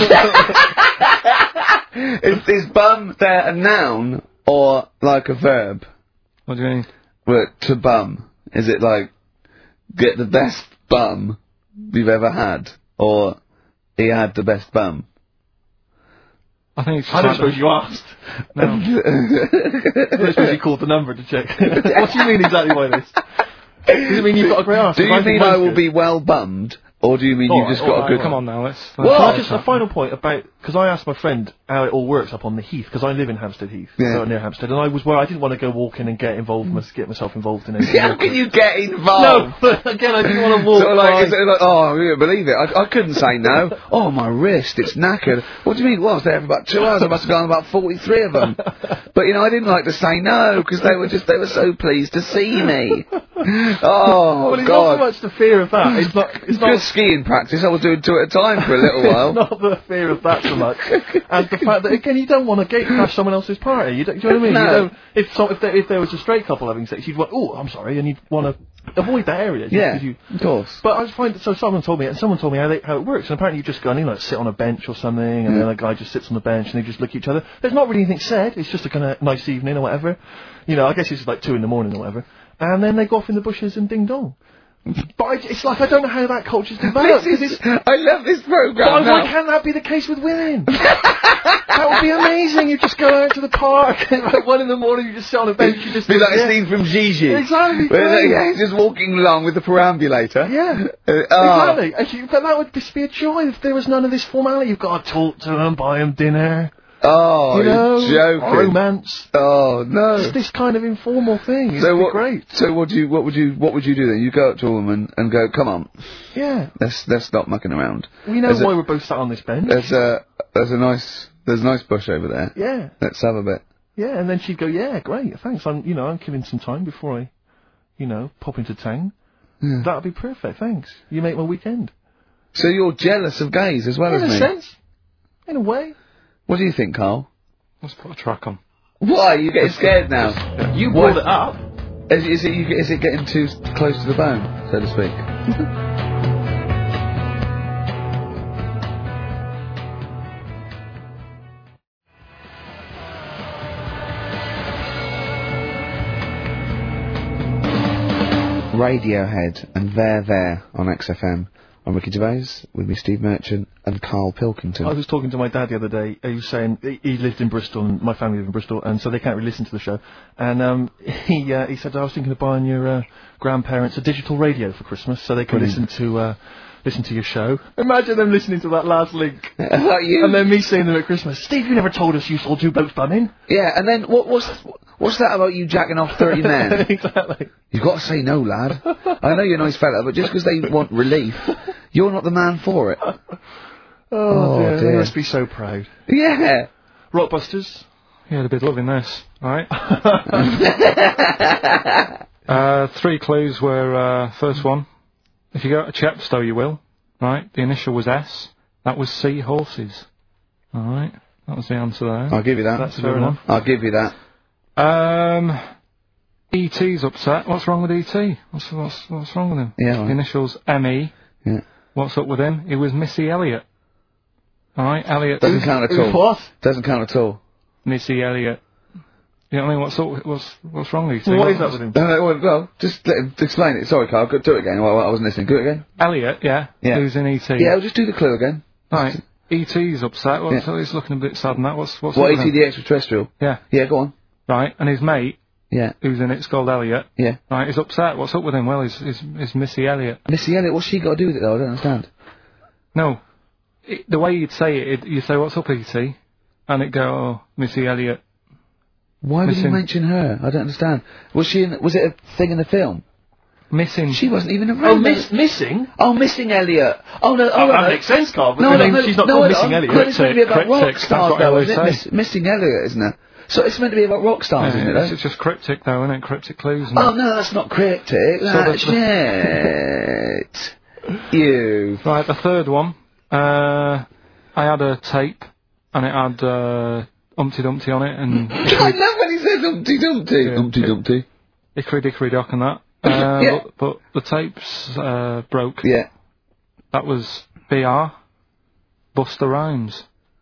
Is, is bum there a noun or like a verb? What do you mean? Well, to bum. Is it like, get the best bum you've ever had? Or, he had the best bum? I think it's just I don't like suppose you asked. No. I don't suppose you called the number to check. What do you mean exactly by this? Does it mean you've got a great ass? Do you If think mean I mine's will good. be well bummed? Or do you mean All you've right, just all got right, a good... Come on now, let's. Well, let's Can I let's just a chat. final point about because I asked my friend how it all works up on the Heath because I live in Hampstead Heath, Yeah. so near Hampstead, and I was where I didn't want to go walking and get involved, must get myself involved in anything. How can you get No, involved? but again, I didn't want to walk. Sort of like, by- is it like, oh, you believe it? I, I couldn't say no. Oh, my wrist, it's knackered. What do you mean? Well, I was there for about two hours. I must have gone about forty-three of them. But, you know, I didn't like to say no, because they were just, they were so pleased to see me. Oh, well, it's God. not so much the fear of that. It's not. It's It's not. good skiing practice. I was doing two at a time for a little while. It's not the fear of that so much, as the fact that again you don't want to gate crash someone else's party. You don't, do you know what I mean? No. You don't. If so, if there, if there was a straight couple having sex, you'd want. Oh, I'm sorry, and you'd want to avoid that area. just Yeah, 'cause you, of course. But I just find so someone told me and someone told me how they, how it works, and apparently you just go and you know sit on a bench or something, and then a guy just sits on the bench and they just look at each other. There's not really anything said. It's just a kind of nice evening or whatever. You know, I guess it's like two in the morning or whatever, and then they go off in the bushes and ding dong. But I, it's like I don't know how that culture's developed. This is, I love this program. But why now. can't that be the case with women? That would be amazing. You just go out to the park, and like one in the morning, you just sit on a bench, you just Be like yeah. a scene from Gigi. Exactly. Where they, great. yeah, he's just walking along with the perambulator. Yeah, Uh, oh. exactly. And you, but that would just be a joy if there was none of this formality. You've got to talk to them, buy them dinner, Oh, you know, you're joking. romance. Oh no. Just this kind of informal thing. It'd So be what? great. So what do you? What would you? What would you do then? You go up to a woman and go, "Come on, Yeah. let's let's stop mucking around." We know There's why a, we're both sat on this bench. There's a there's a nice there's a nice bush over there. Yeah. Let's have a bit. Yeah, and then she'd go, yeah, great, thanks. I'm, you know, I'm killing some time before I, you know, pop into town. Yeah. That'd be perfect, thanks. You make my weekend. So you're jealous of gays as well In as a me. sense. In a way. What do you think, Carl? Let's put a track on. Why are you getting scared now? You What? brought it up. Is, is it you, is it getting too close to the bone, so to speak? Radiohead and There There on X F M. I'm Ricky Gervais, with me Steve Merchant and Carl Pilkington. I was talking to my dad the other day. He was saying he, he lived in Bristol, and my family live in Bristol, and so they can't really listen to the show. And um, he uh, he said, I was thinking of buying your uh, grandparents a digital radio for Christmas, so they can Brilliant. listen to uh, listen to your show. Imagine them listening to that last link, Like you? and then me seeing them at Christmas. Steve, you never told us you saw two blokes bumming. Yeah, and then what, what's what's that about you jacking off thirty men? Exactly. You've got to say no, lad. I know you're a nice fella, but just because they want relief, you're not the man for it. Oh, Oh, dear, dear. they must be so proud. Yeah. Rockbusters. Yeah, they'd be loving this, right? uh, three clues were, uh, first one, if you go to Chepstow, you will, right? The initial was S. That was sea horses. Alright, that was the answer there. I'll give you that. That's a fair good enough. I'll give you that. Um, E T's upset. What's wrong with E T? What's, what's, what's wrong with him? Yeah, The right. initials M E. Yeah. What's up with him? He was Missy Elliott. Alright, Elliott. Doesn't count at Who's all. what? Doesn't count at all. Missy Elliott. You know what I mean? What's up, what's, what's wrong with E T? What is that with him? No, no, well, well, just let him explain it. Sorry, Carl. Go- Do it again. Well, I wasn't listening. Do it again. Elliott, yeah. Yeah. Who's in E T? Yeah, I'll just do the clue again. Right. E T's upset. What's, Yeah. so he's looking a bit sad and that. What's, what's What, up E with T him? the extraterrestrial? Yeah. Yeah, go on. Right. And his mate, Yeah, who's in it's called Elliott. yeah. Right. He's upset. What's up with him? Well, he's, he's, he's Missy Elliott. Missy Elliott, what's she got to do with it, though? I don't understand. No. It, the way you'd say it, it, you say, what's up, E T? And it go, oh, Missy Elliott. Why would you Missing. mention her? I don't understand. Was she in, was it a thing in the film? Missing. She wasn't even around. Oh, miss, missing? Oh, Missing Elliot. Oh, no, oh, Oh, no, that no. makes sense, Carl. But No, I no, mean, no, she's not no, called no, Missing no, Elliott. no, it's meant to be about Cryptic, rock cryptic, stars, that's what though, I isn't it? always Miss, say. Missing Elliot, isn't it? So it's meant to be about rock stars, Yeah, isn't it? it's though? just cryptic, though, isn't it? Cryptic clues. And Oh, no, that's not cryptic. That's the- shit. You. Right, the third one. Uh, I had a tape, and it had uh, Humpty Dumpty on it, and I love when he says Humpty Dumpty. Yeah. Humpty Dumpty. Hickory Dickory Dock and that. Uh, Yeah. but, but the tapes uh, broke. Yeah. That was B R. Buster Rhymes.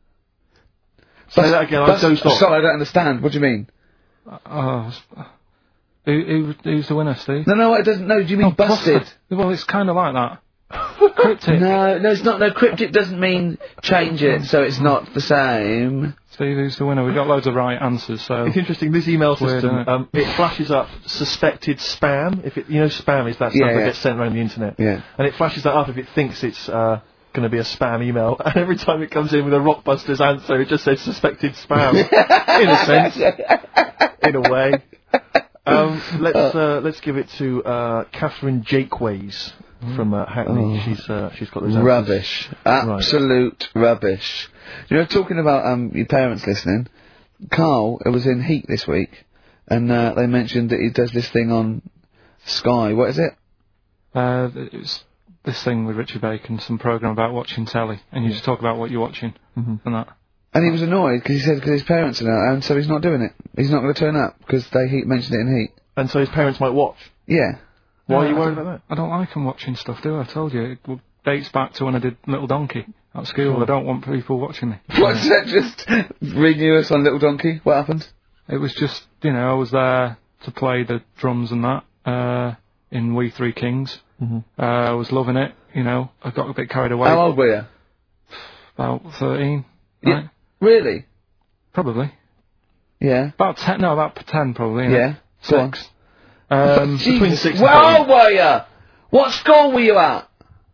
Say that again, I Bus- dozed off. Sorry, I don't understand. What do you mean? Uh, who, who, who's the winner, Steve? No, no, it doesn't. No, do you mean busted? Buster. Well, it's kind of like that. Cryptic. No, no, it's not. No, cryptic doesn't mean change it, so it's not the same. Steve, who's the winner? We got loads of right answers, so... It's interesting. This email Weird, system, isn't it? um, it flashes up suspected spam. If it, you know, spam is that stuff Yeah, that yeah. gets sent around the internet, Yeah. and it flashes that up if it thinks it's uh, going to be a spam email. And every time it comes in with a Rockbusters answer, it just says suspected spam. In a sense, in a way. Um, let's uh, let's give it to uh, Catherine Jakeways from uh, Hackney. Oh. She's uh, she's got those answers. Rubbish. Absolute rubbish. You know, talking about um, your parents listening, Carl was in Heat this week, and uh, they mentioned that he does this thing on Sky. What is it? Uh, it was this thing with Richard Bacon, some programme about watching telly, and you just talk about what you're watching, Mhm. and that. And he was annoyed because he said because his parents are now, and so he's not doing it. He's not going to turn up because they heat mentioned it in Heat. And so his parents might watch. Yeah. Why are No, you I worried don't- about I don't like 'em watching stuff, do I? I told you. It w- dates back to when I did Little Donkey at school. I don't want people watching me. What's that? Just renew us on Little Donkey. What happened? It was just, you know, I was there to play the drums and that. Uh, in We Three Kings. Mm-hmm. Uh, I was loving it, you know. I got a bit carried away. How old were you? About thirteen. Yeah. Right? Really? Probably. Yeah. About ten, no, about ten probably. Yeah. Go on. Six. Um, Between six and Where old were you? What school were you at?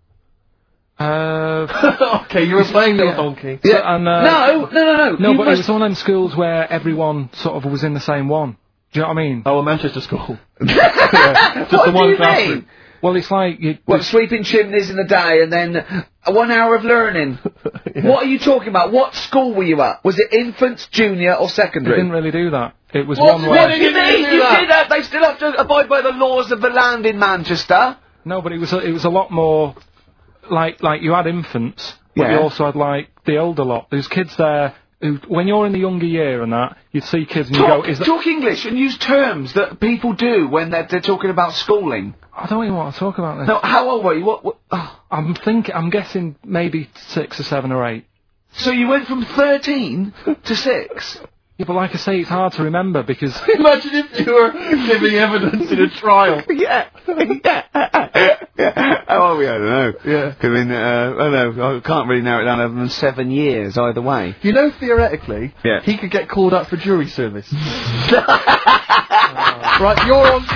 uh, Okay, you were playing little Yeah. donkey. so- and, uh, no, no, no, no. No, you but must... it was one of them schools where everyone sort of was in the same one. Do you know what I mean? Oh, a Manchester school. Just the what one do you classroom. mean? Well, it's like you. What, sweeping chimneys in the day and then uh, one hour of learning? Yeah. What are you talking about? What school were you at? Was it infants, junior or They secondary? didn't really do that. It was What, one what where. do you mean? do You that? did that. They still have to abide by the laws of the land in Manchester. No, but it was a, it was a lot more like like you had infants, but Yeah. you also had like the older lot. There's kids there who, when you're in the younger year and that, you'd see kids and you Talk, go, "Is that?" talk English and use terms that people do when they're, they're talking about schooling. I don't even want to talk about this. No, how old were you? What? what oh. I'm thinking. I'm guessing maybe six or seven or eight. So you went from thirteen to six? Yeah, but like I say, it's hard to remember because Imagine if you were giving evidence in a trial. Yeah. yeah. How old were you? I don't know. Yeah. I mean, uh, I don't know. I can't really narrow it down other than seven years either way. You know, theoretically, Yeah. he could get called up for jury service. Right, you're on.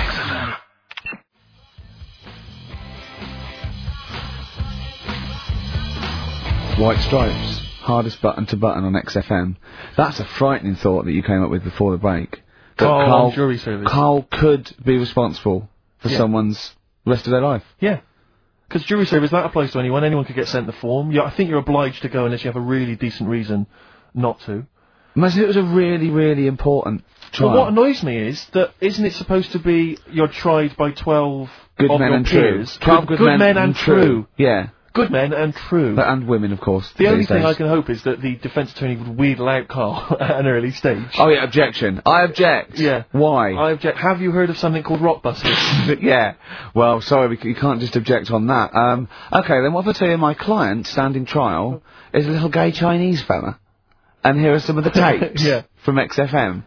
White Stripes, hardest button to button on X F M. That's a frightening thought that you came up with before the break. That Carl on jury service. Carl could be responsible for Yeah. someone's rest of their life. Yeah. Because jury service, that applies to anyone. Anyone could get sent the form. Yeah, I think you're obliged to go unless you have a really decent reason not to. Imagine it was a really, really important trial. But what annoys me is that isn't it supposed to be you're tried by twelve good of men your and peers? true. Twelve good, good, men, and true. Yeah. Good men and true. But, and women, of course. The only these thing days. I can hope is that the defence attorney would wheedle out Carl at an early stage. Oh yeah, objection. I object. Yeah. Why? I object. Have you heard of something called Rockbusters? yeah. Well, sorry, we c- you can't just object on that. Um, okay, then what if I tell you my client, standing trial, is a little gay Chinese fella? And here are some of the tapes Yeah. from X F M.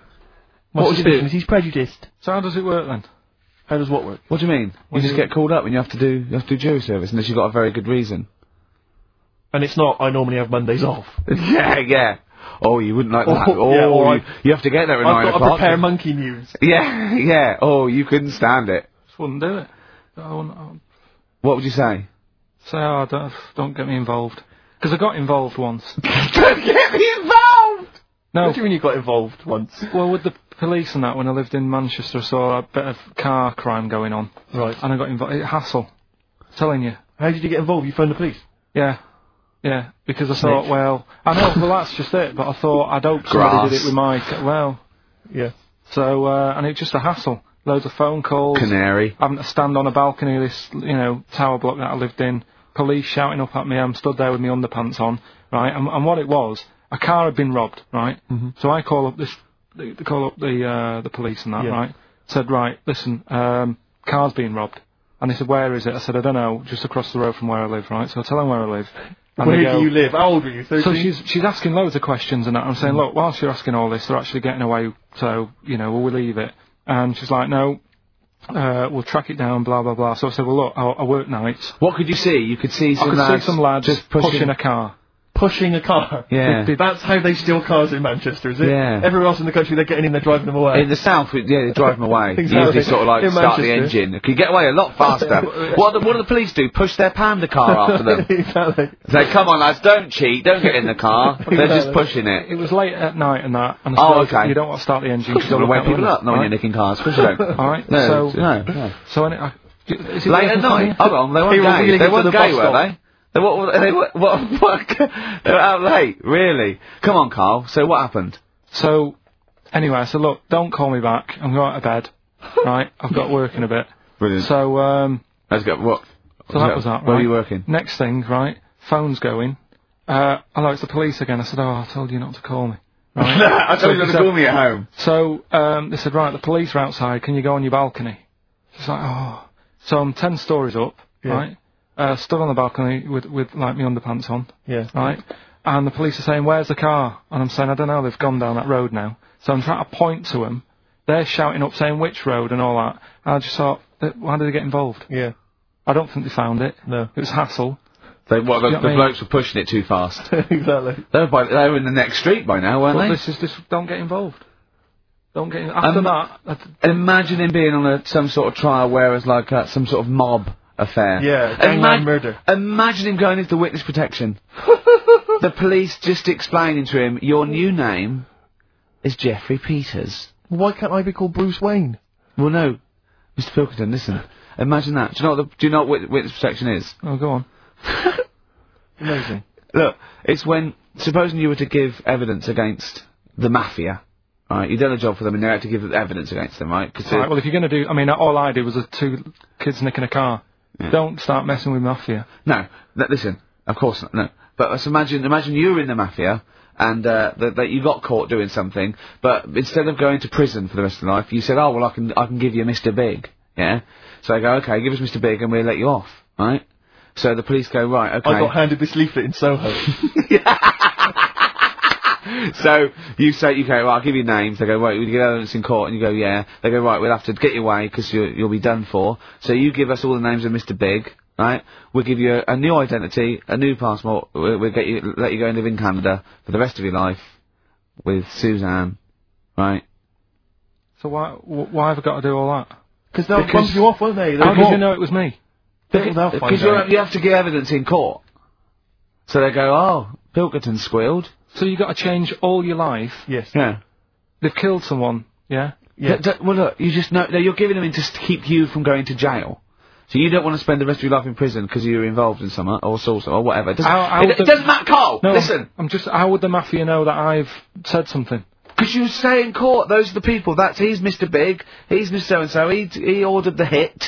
My What would you suspicion do? is he's prejudiced. so how does it work then? How does what work? What do you mean? What you do just you- get called up and you have to do you have to do jury service unless you've got a very good reason. And it's not, I normally have Mondays off. yeah, yeah. Oh, you wouldn't like Oh, that. Oh, yeah, or you, I- you have to get there at I've nine got to o'clock. prepare monkey news. yeah, yeah. Oh, you couldn't stand it. Just wouldn't do it. I wouldn't, I would What would you say? say, oh, don't, don't get me involved. Because I got involved once. Don't get me involved! No, What do you mean you got involved once? well, with the police and that, when I lived in Manchester, I saw a bit of car crime going on. Right. And I got involved. Hassle. Telling you. How did you get involved? You phoned the police? Yeah. Yeah. Because I thought, Snitch. well, I know, well, that's just it. But I thought, I'd hope somebody Grass. did it with my, ca- well. Yeah. So, uh, and it's just a hassle. Loads of phone calls. Canary. Having to stand on a balcony of this, you know, tower block that I lived in. Police shouting up at me. I'm stood there with my underpants on, right? And, and what it was, a car had been robbed, right? Mm-hmm. So I call up this, they call up the uh, the police and that, Yeah. right? Said, right, listen, um, car's been robbed. And they said, where is it? I said, I don't know, just across the road from where I live, right? So I tell them where I live. And Where they do go- you live? How old were you? thirteen? So she's she's asking loads of questions and that. I'm saying, look, whilst you're asking all this, they're actually getting away. So you know, will we leave it? And she's like, no, uh, we'll track it down. Blah blah blah. So I said, well, look, I, I work nights. What could you see? You could see some I could lads see some lads just pushing, pushing a car. Pushing a car. Yeah. Did- That's how they steal cars in Manchester, is it? Yeah. Everywhere else in the country, they're getting in, they're driving them away. In the south, we- yeah, they drive them away. Exactly. Usually sort of like In start the Manchester. engine. Could get away a lot faster. what, do, what do the police do? Push their panda car after them. Exactly. Say, come on lads, don't cheat, don't get in the car. They're just Exactly. pushing it. It was late at night and that. And I Oh, suppose okay. You don't want to start the engine because You don't you'll want to wake look people out up, not when you're nicking cars. Of course you don't. All right. No, So no, no. so any, I, is it Late working at for night. you? Hold on, they They weren't were gay. wheeling They it to weren't the gay, bus were stop. they? They were, they were, what, what, they were out late, really. Come on, Carl, so what happened? So anyway, I said, look, don't call me back. I'm going to bed. Right. I've got work in a bit. Brilliant. So um. Let's go, what? So that was that, Where right? are you working? Next thing, right, phone's going. Uh, hello, it's the police again. I said, oh, I told you not to call me. Right? I told you to so, call me at home. So, um, they said, right, the police are outside. Can you go on your balcony? She's like, oh. So I'm ten stories up, Yeah. right? Uh, stood on the balcony with, with, like, my underpants on, Yeah. right? And the police are saying, where's the car? And I'm saying, I don't know, they've gone down that road now. So I'm trying to point to them. They're shouting up, saying which road and all that. And I just thought, That, why did they get involved? Yeah. I don't think they found it. No. It was hassle. They, what, the, You know what the I mean? blokes were pushing it too fast. Exactly. they, were by, they were in the next street by now, weren't But they? this is this. Don't get involved. Don't get in, after Um, that. That's, Imagine him being on a, some sort of trial where it's like uh, some sort of mob affair. Yeah, gangland murder. Imagine him going into witness protection. The police just explaining to him, your new name is Jeffrey Peters. Why can't I be called Bruce Wayne? Well, no, Mister Pilkington, listen. Imagine that. Do you know what the, do you know what wit- witness protection is? oh, go on. Amazing. Look, it's when, supposing you were to give evidence against the mafia, right, you've done a job for them and you have to give evidence against them, right? 'Cause Right, well, if you're going to do... I mean, all I did was the two kids nicking a car. Yeah. Don't start messing with mafia. No, th- listen, of course not, no. But let's imagine, imagine you were in the mafia, and, uh, that, that you got caught doing something, but instead of going to prison for the rest of your life, you said, oh, well, I can, I can give you Mister Big, yeah? So I go, okay, give us Mister Big and we'll let you off, right? So the police go, right, okay. I got handed this leaflet in Soho. So you say, okay, well, I'll give you names. They go, right, we get evidence in court, and you go, yeah. They go, right, we'll have to get you away because you'll be done for. So you give us all the names of Mister Big, right? We'll give you a, a new identity, a new passport. We'll, we'll get you, let you go and live in Canada for the rest of your life with Suzanne, right? So why wh- why have I got to do all that? Because they'll Because- bump you off, won't they? How They'll did you know it was me? They'll, they'll find Because out. you have to give evidence in court. So they go, oh, Pilkington squealed. So you got to change all your life. Yes. Yeah. They've killed someone, yeah? Yeah. D- d- well, look, you just know, no, you're giving them in to keep you from going to jail. So you don't want to spend the rest of your life in prison because you're involved in something, or sauce, or whatever. It doesn't, How- how it, it the- doesn't matter, Carl! No, Listen! I'm just... How would the mafia know that I've said something? Because you say in court, those are the people, that's, he's Mister Big, he's Mister So-and-so, he, he ordered the hit.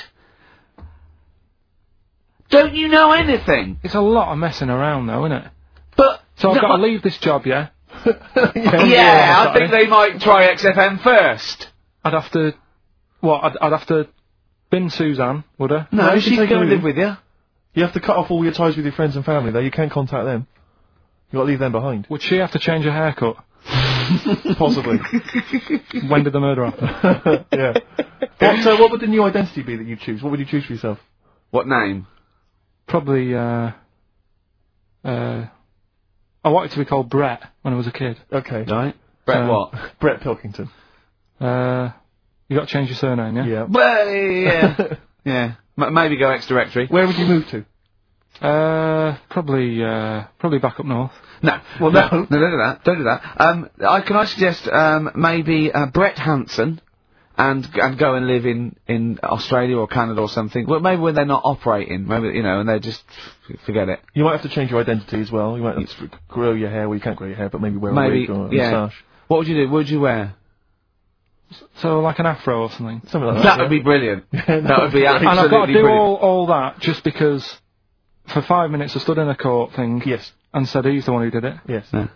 Don't you know anything? It's a lot of messing around, though, isn't it? But... So I've no, got to leave this job, yeah? yeah. Yeah, I think they might try X F M first. I'd have to... What? I'd, I'd have to bin Suzanne, would I? No, No, you she can can take go her and with live with you. You have to cut off all your ties with your friends and family, though. You can't contact them. You got to leave them behind. Would she have to change her haircut? Possibly. When did the murder happen? yeah. What, uh, what would the new identity be that you choose? What would you choose for yourself? What name? Probably, uh... Uh... I wanted to be called Brett when I was a kid. Okay. Right. Brett Um, what? Brett Pilkington. Uh... You got to change your surname, yeah? Yeah. Well, yeah. yeah. M- maybe go X-Directory. Where would you move to? Uh... Probably, uh... Probably back up north. No. Well, no. no. No, don't do that. Don't do that. Um, I, can I suggest, um, maybe, uh, Brett Hanson, and, and go and live in, in Australia or Canada or something. Well, maybe when they're not operating, maybe, you know, and they just, f- forget it. You might have to change your identity as well. You might have to grow your hair. Well, you can't grow your hair, but maybe wear a Maybe, wig or a yeah. moustache. What would you do? What would you wear? So, like an afro or something. Something like that. That yeah. would be brilliant. no, That would be And I've absolutely got to do brilliant. all, all that just because for five minutes I stood in a court thing Yes. and said he's the one who did it. Yes. Yeah.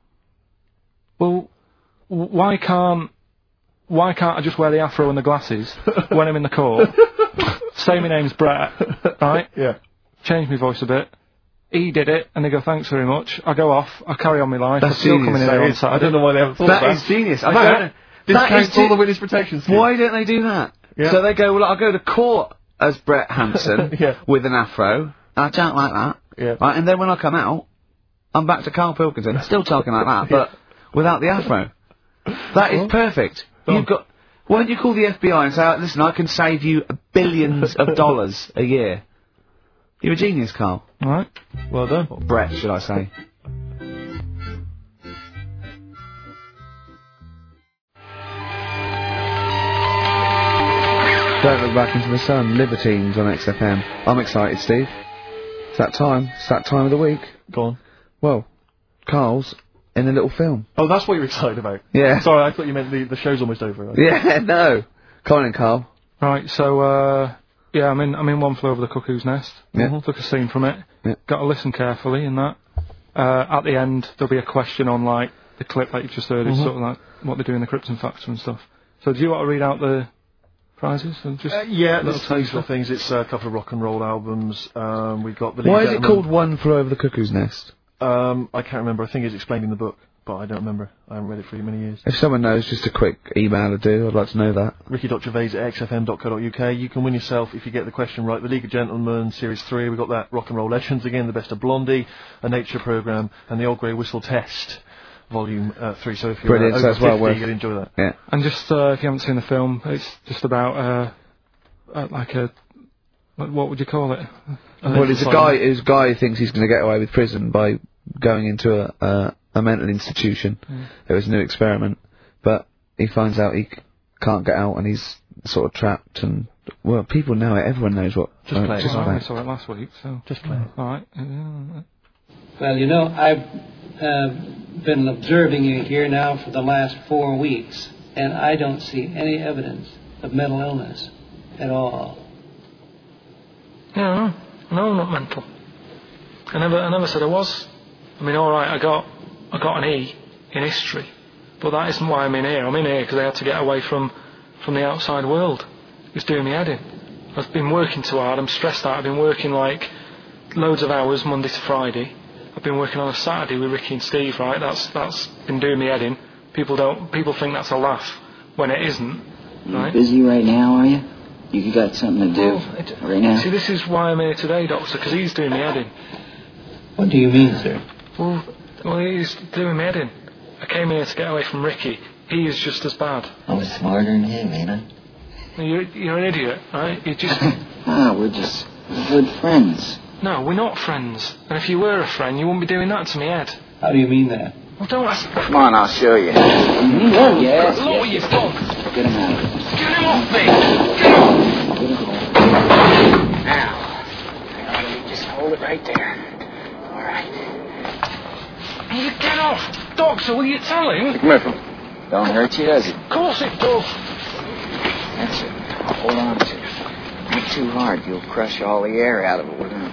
Well, w- why can't why can't I just wear the afro and the glasses when I'm in the court? Say my name's Brett, right? Yeah. Change my voice a bit. He did it, and they go, thanks very much. I go off, I carry on my life. That's I'm still genius, coming in that here on is. Saturday. I don't know why they haven't thought That of is that. genius. I That- don't, This that is counts all ge- the witness protection scheme. Why don't they do that? Yeah. So they go, well, I'll go to court as Brett Hanson Yeah. with an afro. I don't like that. Yeah. Right, and then when I come out, I'm back to Carl Pilkington, still talking like that, but without the afro. That is perfect. You've got. Why don't you call the F B I and say, listen, I can save you billions of dollars a year. You're a genius, Carl. All right. Well done. Or Brett, should I say. Don't look back into the sun. Libertines on X F M. I'm excited, Steve. It's that time. It's that time of the week. Go on. Well, Carl's in a little film. Oh, that's what you're excited about. Yeah. Sorry, I thought you meant the, the show's almost over. Yeah, no. Come on in, Carl. Right, so, uh, yeah, I'm in, I'm in One Flew Over the Cuckoo's Nest. Yeah. Took a scene from it. Yeah. Got to listen carefully in that. Uh, at the end, there'll be a question on, like, the clip that you've just heard. It's Mhm. sort of like what they do in the Krypton Factor and stuff. So do you want to read out the prizes? And just Uh, yeah, little there's these taster? little things. It's uh, a couple of rock and roll albums. Um, we've got the. Why Lead is it Gentlemen. called One Flew Over the Cuckoo's Nest? Um, I can't remember. I think it's explained in the book. but I don't remember. I haven't read it for many years. If someone knows, just a quick email would do. I'd like to know that. Ricky dot Gervais at x f m dot co dot u k. You can win yourself, if you get the question right, the League of Gentlemen Series three. We've got that Rock and Roll Legends again, the Best of Blondie, a nature programme, and the Old Grey Whistle Test, Volume uh, three. So if you're Brilliant, uh, so over that's well fifty, worth- you'll enjoy that. Yeah. And just uh, if you haven't seen the film, it's just about uh, uh like a what what would you call it? Uh, Well, it's a like- guy who's guy who thinks he's going to get away with prison by going into a uh, a mental institution. Mm. It was a new experiment, but he finds out he c- can't get out and he's sort of trapped. And well, people know it. Everyone knows what. Just uh, play it. just Well, I play only it. saw it last week, so Just play it. all right. Uh, Well, you know, I've uh, been observing you here now for the last four weeks, and I don't see any evidence of mental illness at all. No, no, not mental. I never, I never said I was. I mean, all right, I got, I got an E in history, but that isn't why I'm in here. I'm in here because I had to get away from, from the outside world. It's doing me head in. I've been working too hard. I'm stressed out. I've been working like loads of hours Monday to Friday. I've been working on a Saturday with Ricky and Steve. Right, that's that's been doing me head in. People don't, people think that's a laugh when it isn't. You Right? busy right now, are you? You got something to do Well, it- right now? See, this is why I'm here today, Doctor, because he's doing me head in. What do you mean, sir? Well, well, he's doing me head in. I came here to get away from Ricky. He is just as bad. I was smarter than him, ain't I? You're, you're an idiot, right? You're just... Ah, we're just good friends. No, we're not friends. And if you were a friend, you wouldn't be doing that to me, Ed. How do you mean that? Well, don't ask... Come on, I'll show you. Mm, yes, Look what yes. you've done. Get him out of here. Get him off me! Get off! Get him. Now, now, you just hold it right there. All right. You get off! Doctor, will you tell him? McMiffin, don't hurt you, does it? Of course it does. That's it. Hold on to it. Not too hard. You'll crush all the air out of it with him.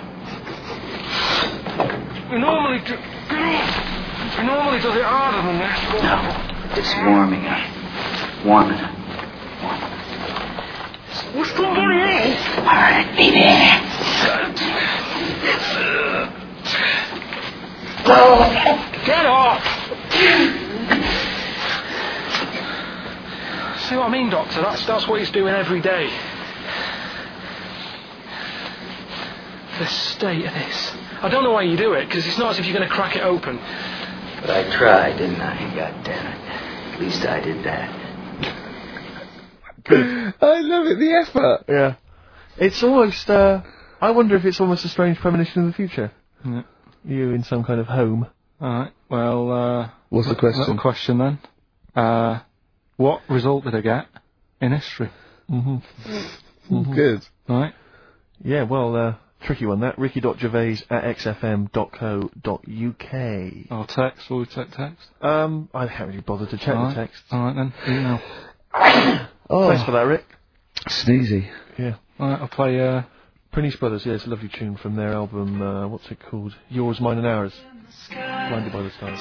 We normally do... Get off! We normally does it harder than this. But... No, just warming up. Warming up. Warming up. We're somebody else! All right, be there. Get off! See what I mean, Doctor? That's that's what he's doing every day. The state of this. I don't know why you do it, because it's not as if you're going to crack it open. But I tried, didn't I? God damn it. At least I did that. I love it. The effort. Yeah. It's almost, uh, I wonder if it's almost a strange premonition of the future. Yeah. You in some kind of home. Alright, well, uh... What's the question? Little question then. Uh, what result did I get in history? Mm-hmm. Good. Right? Yeah, well, uh, tricky one that. Ricky dot Gervais at x f m dot co dot u k. Or text, will we take text? Um, I haven't really bothered to check Alright. the text. Alright then, email. Oh, Thanks for that, Rick. sneezy. Yeah. Alright, I'll play, uh... Prince Brothers, yeah, it's a lovely tune from their album, uh, what's it called? Yours, Mine and Ours. Blinded by the Stars.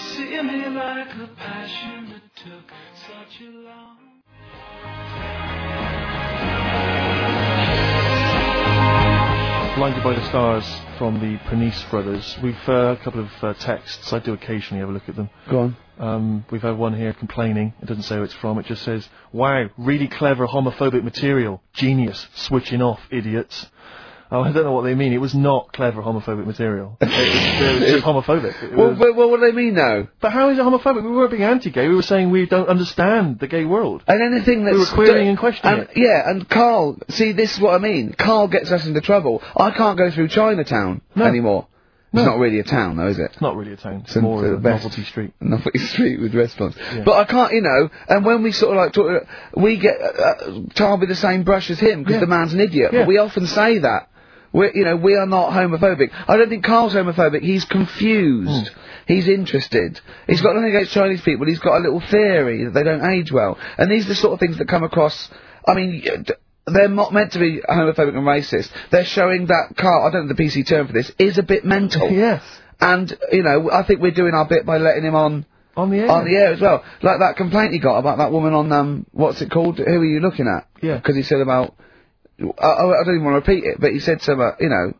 Blinded by the Stars from the Prince Brothers. We've uh, a couple of uh, texts. I do occasionally have a look at them. Go on. Um, we've had one here complaining. It doesn't say who it's from. It just says, "Wow, really clever homophobic material. Genius. Switching off, idiots." Oh, I don't know what they mean. It was not clever homophobic material. It was, it was just homophobic. It Well, was- well, well, what do they mean though? but how is it homophobic? We weren't being anti-gay. We were saying we don't understand the gay world. And anything that's... We were querying and questioning and, it. Yeah, and Carl, see, this is what I mean. Carl gets us into trouble. I can't go through Chinatown No. anymore. No. It's not really a town, though, is it? It's not really a town. It's It's more the a best. novelty street. Novelty Street with restaurants. Yeah. But I can't, you know, and when we sort of like talk, we get uh, uh, tarred with the same brush as him because Yeah. the man's an idiot. Yeah. But we often say that. We're, you know, we are not homophobic. I don't think Carl's homophobic. He's confused. Mm. He's interested. He's got nothing against Chinese people. He's got a little theory that they don't age well. And these are the sort of things that come across. I mean, y- d- they're not meant to be homophobic and racist. They're showing that Carl, I don't know the P C term for this, is a bit mental. Yes. And, you know, I think we're doing our bit by letting him on On the air. on the air as well. Like that complaint he got about that woman on, um, what's it called? Who are you looking at? Yeah. Because he said about, I, I I don't even want to repeat it, but he said something, you know,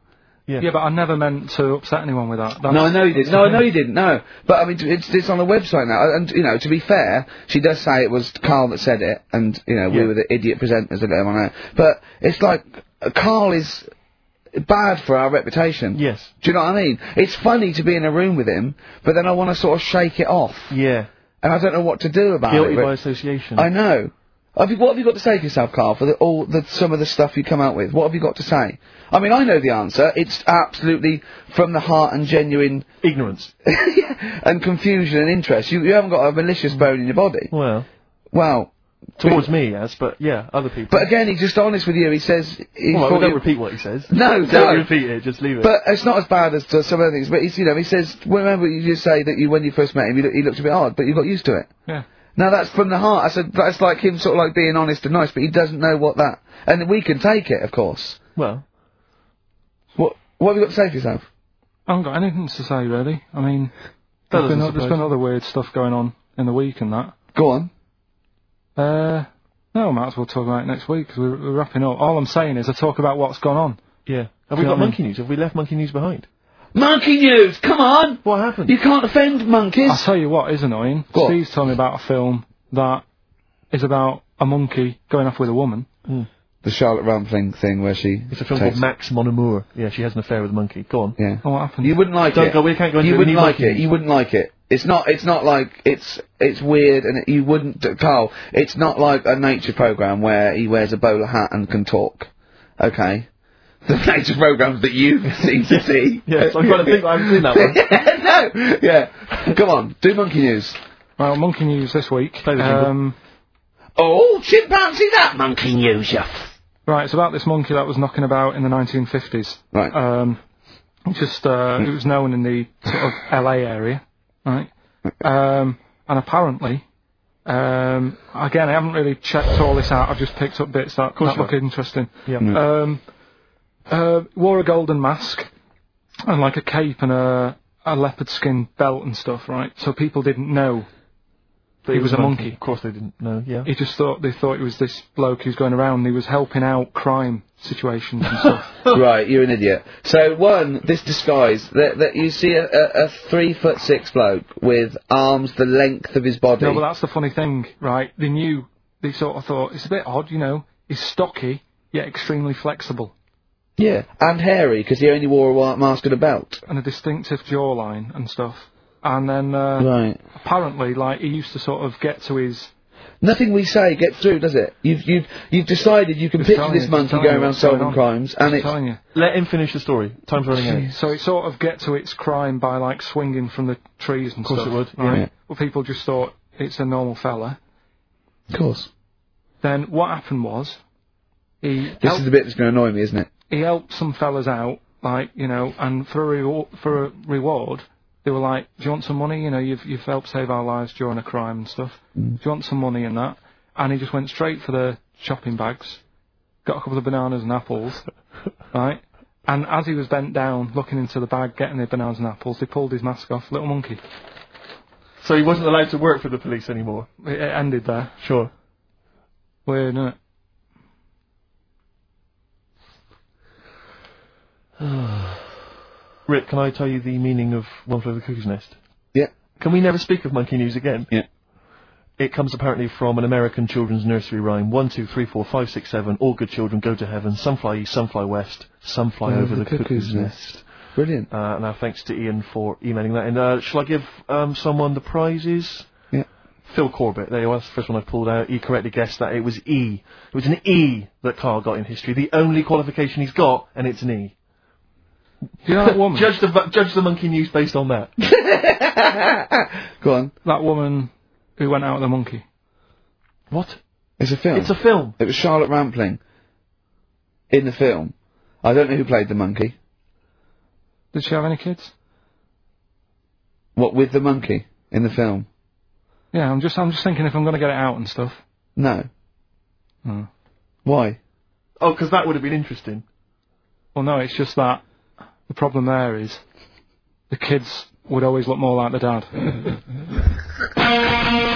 Yeah. Yeah, but I never meant to upset anyone with that. That's, No, I know you didn't. No, I know you didn't. No, but I mean, it's it's on the website now, and you know, to be fair, she does say it was Carl that said it, and you know, we Yeah. were the idiot presenters that let him on air. But it's like uh, Carl is bad for our reputation. Yes. Do you know what I mean? It's funny to be in a room with him, but then I want to sort of shake it off, Yeah. and I don't know what to do about Guilty it. but- by association. I know. Have you, what have you got to say for yourself, Carl, for the, all the, some of the stuff you come out with? What have you got to say? I mean, I know the answer. It's absolutely from the heart and genuine Ignorance. and confusion and interest. You, you haven't got a malicious bone in your body. Well, Well, towards me, yes, but yeah, other people. but again, he's just honest with you. He says... He Well, thought don't you- repeat what he says. No, Don't don't. repeat it, just leave it. But it's not as bad as to some other things. But he's, you know, he says, well, remember you just say that you, when you first met him, he, look, he looked a bit odd, but you got used to it. Yeah. Now that's from the heart. I said that's like him sort of like being honest and nice, but he doesn't know what that. And we can take it, of course. well, What What have you got to say for yourself? I haven't got anything to say, really. I mean, That there's been, doesn't there's surprise been other weird stuff going on in the week and that. Go on. Uh, no, I might as well talk about it next week, because we're, we're wrapping up. All I'm saying is I talk about what's gone on. yeah. Have Do we you know got what I monkey news? Have we left monkey news behind? Monkey news. Come on. What happened? You can't offend monkeys. I'll tell you what is annoying. What? Steve's told me about a film that is about a monkey going off with a woman. The Charlotte Rampling thing where she. It's a film takes- called Max Mon Amour. Yeah, she has an affair with a monkey. Go on. Yeah. Oh, what happened? You wouldn't like Don't it. go- we can't go into You it. We wouldn't need like monkey it. news. You wouldn't like it. It's not. It's not like it's. It's weird, and it, you wouldn't. Carl, it's not like a nature program where he wears a bowler hat and can talk. Okay. The nature programs that you seem to see. Yes, I'm trying to think. I haven't seen that one. No. Yeah. Come on. Do monkey news. Well, monkey news this week. Play the jingle. Um, Oh, chimpanzee, that monkey news, you. f- right, it's about this monkey that was knocking about in the nineteen fifties. Right. Um, just, uh, it was known in the sort of L A area, right? Um, and apparently, um, again, I haven't really checked all this out. I've just picked up bits that, that you look interesting. Yeah. Um, uh, wore a golden mask and like a cape and a, a leopard skin belt and stuff, right? So people didn't know But he was a monkey. Of course they didn't know, yeah. He just thought they thought it was this bloke who's going around. And he was helping out crime situations and stuff. Right, you're an idiot. So one, this disguise that that you see a, a, a three foot six bloke with arms the length of his body. No, but that's the funny thing, right? They knew. They sort of thought it's a bit odd, you know. He's stocky yet extremely flexible Yeah, and hairy because he only wore a white mask and a belt. and a distinctive jawline and stuff. And then uh, Right. apparently, like he used to sort of get to his. Nothing we say gets through, does it? You've you've you've decided you can Just picture telling this you, just monkey telling going you around what's going solving on. crimes, and I'm it's telling you. Let him finish the story. Time's running out. So it sort of get to its crime by like swinging from the trees and Of course stuff. it would, Right? yeah. Well, people just thought it's a normal fella. of course. Then what happened was he This helped, is the bit that's going to annoy me, isn't it? he helped some fellas out, like you know, and for a reward, for a reward, they were like, "Do you want some money? You know, you've you've helped save our lives during a crime and stuff. Mm. Do you want some money and that?" And he just went straight for the shopping bags, got a couple of bananas and apples, right? And as he was bent down, looking into the bag, getting the bananas and apples, they pulled his mask off. Little monkey. So he wasn't allowed to work for the police anymore. It, it ended there. Sure. Weird, isn't it? Rick, can I tell you the meaning of One Flew Over the Cuckoo's Nest? Yeah. Can we never speak of monkey news again? Yeah. It comes apparently from an American children's nursery rhyme. One, two, three, four, five, six, seven. All good children go to heaven. Some fly east, some fly west. Some fly over the, cuckoo's, nest. Brilliant. Uh, now, thanks to Ian for emailing that. And uh, shall I give um, someone the prizes? Yeah. Phil Corbett. There you are. That's the first one I pulled out. He correctly guessed that it was E. It was an E that Carl got in history. The only qualification he's got, and it's an E. Do you know that woman? Judge the bu- judge the monkey news based on that. Go on. That woman who went out with the monkey. What? It's a film. It's a film. It was Charlotte Rampling in the film. I don't know who played the monkey. Did she have any kids? What, with the monkey in the film? Yeah, I'm just I'm just thinking if I'm going to get it out and stuff. No. Hmm. Why? Oh, because that would have been interesting. Well, no, it's just that the problem there is the kids would always look more like the dad.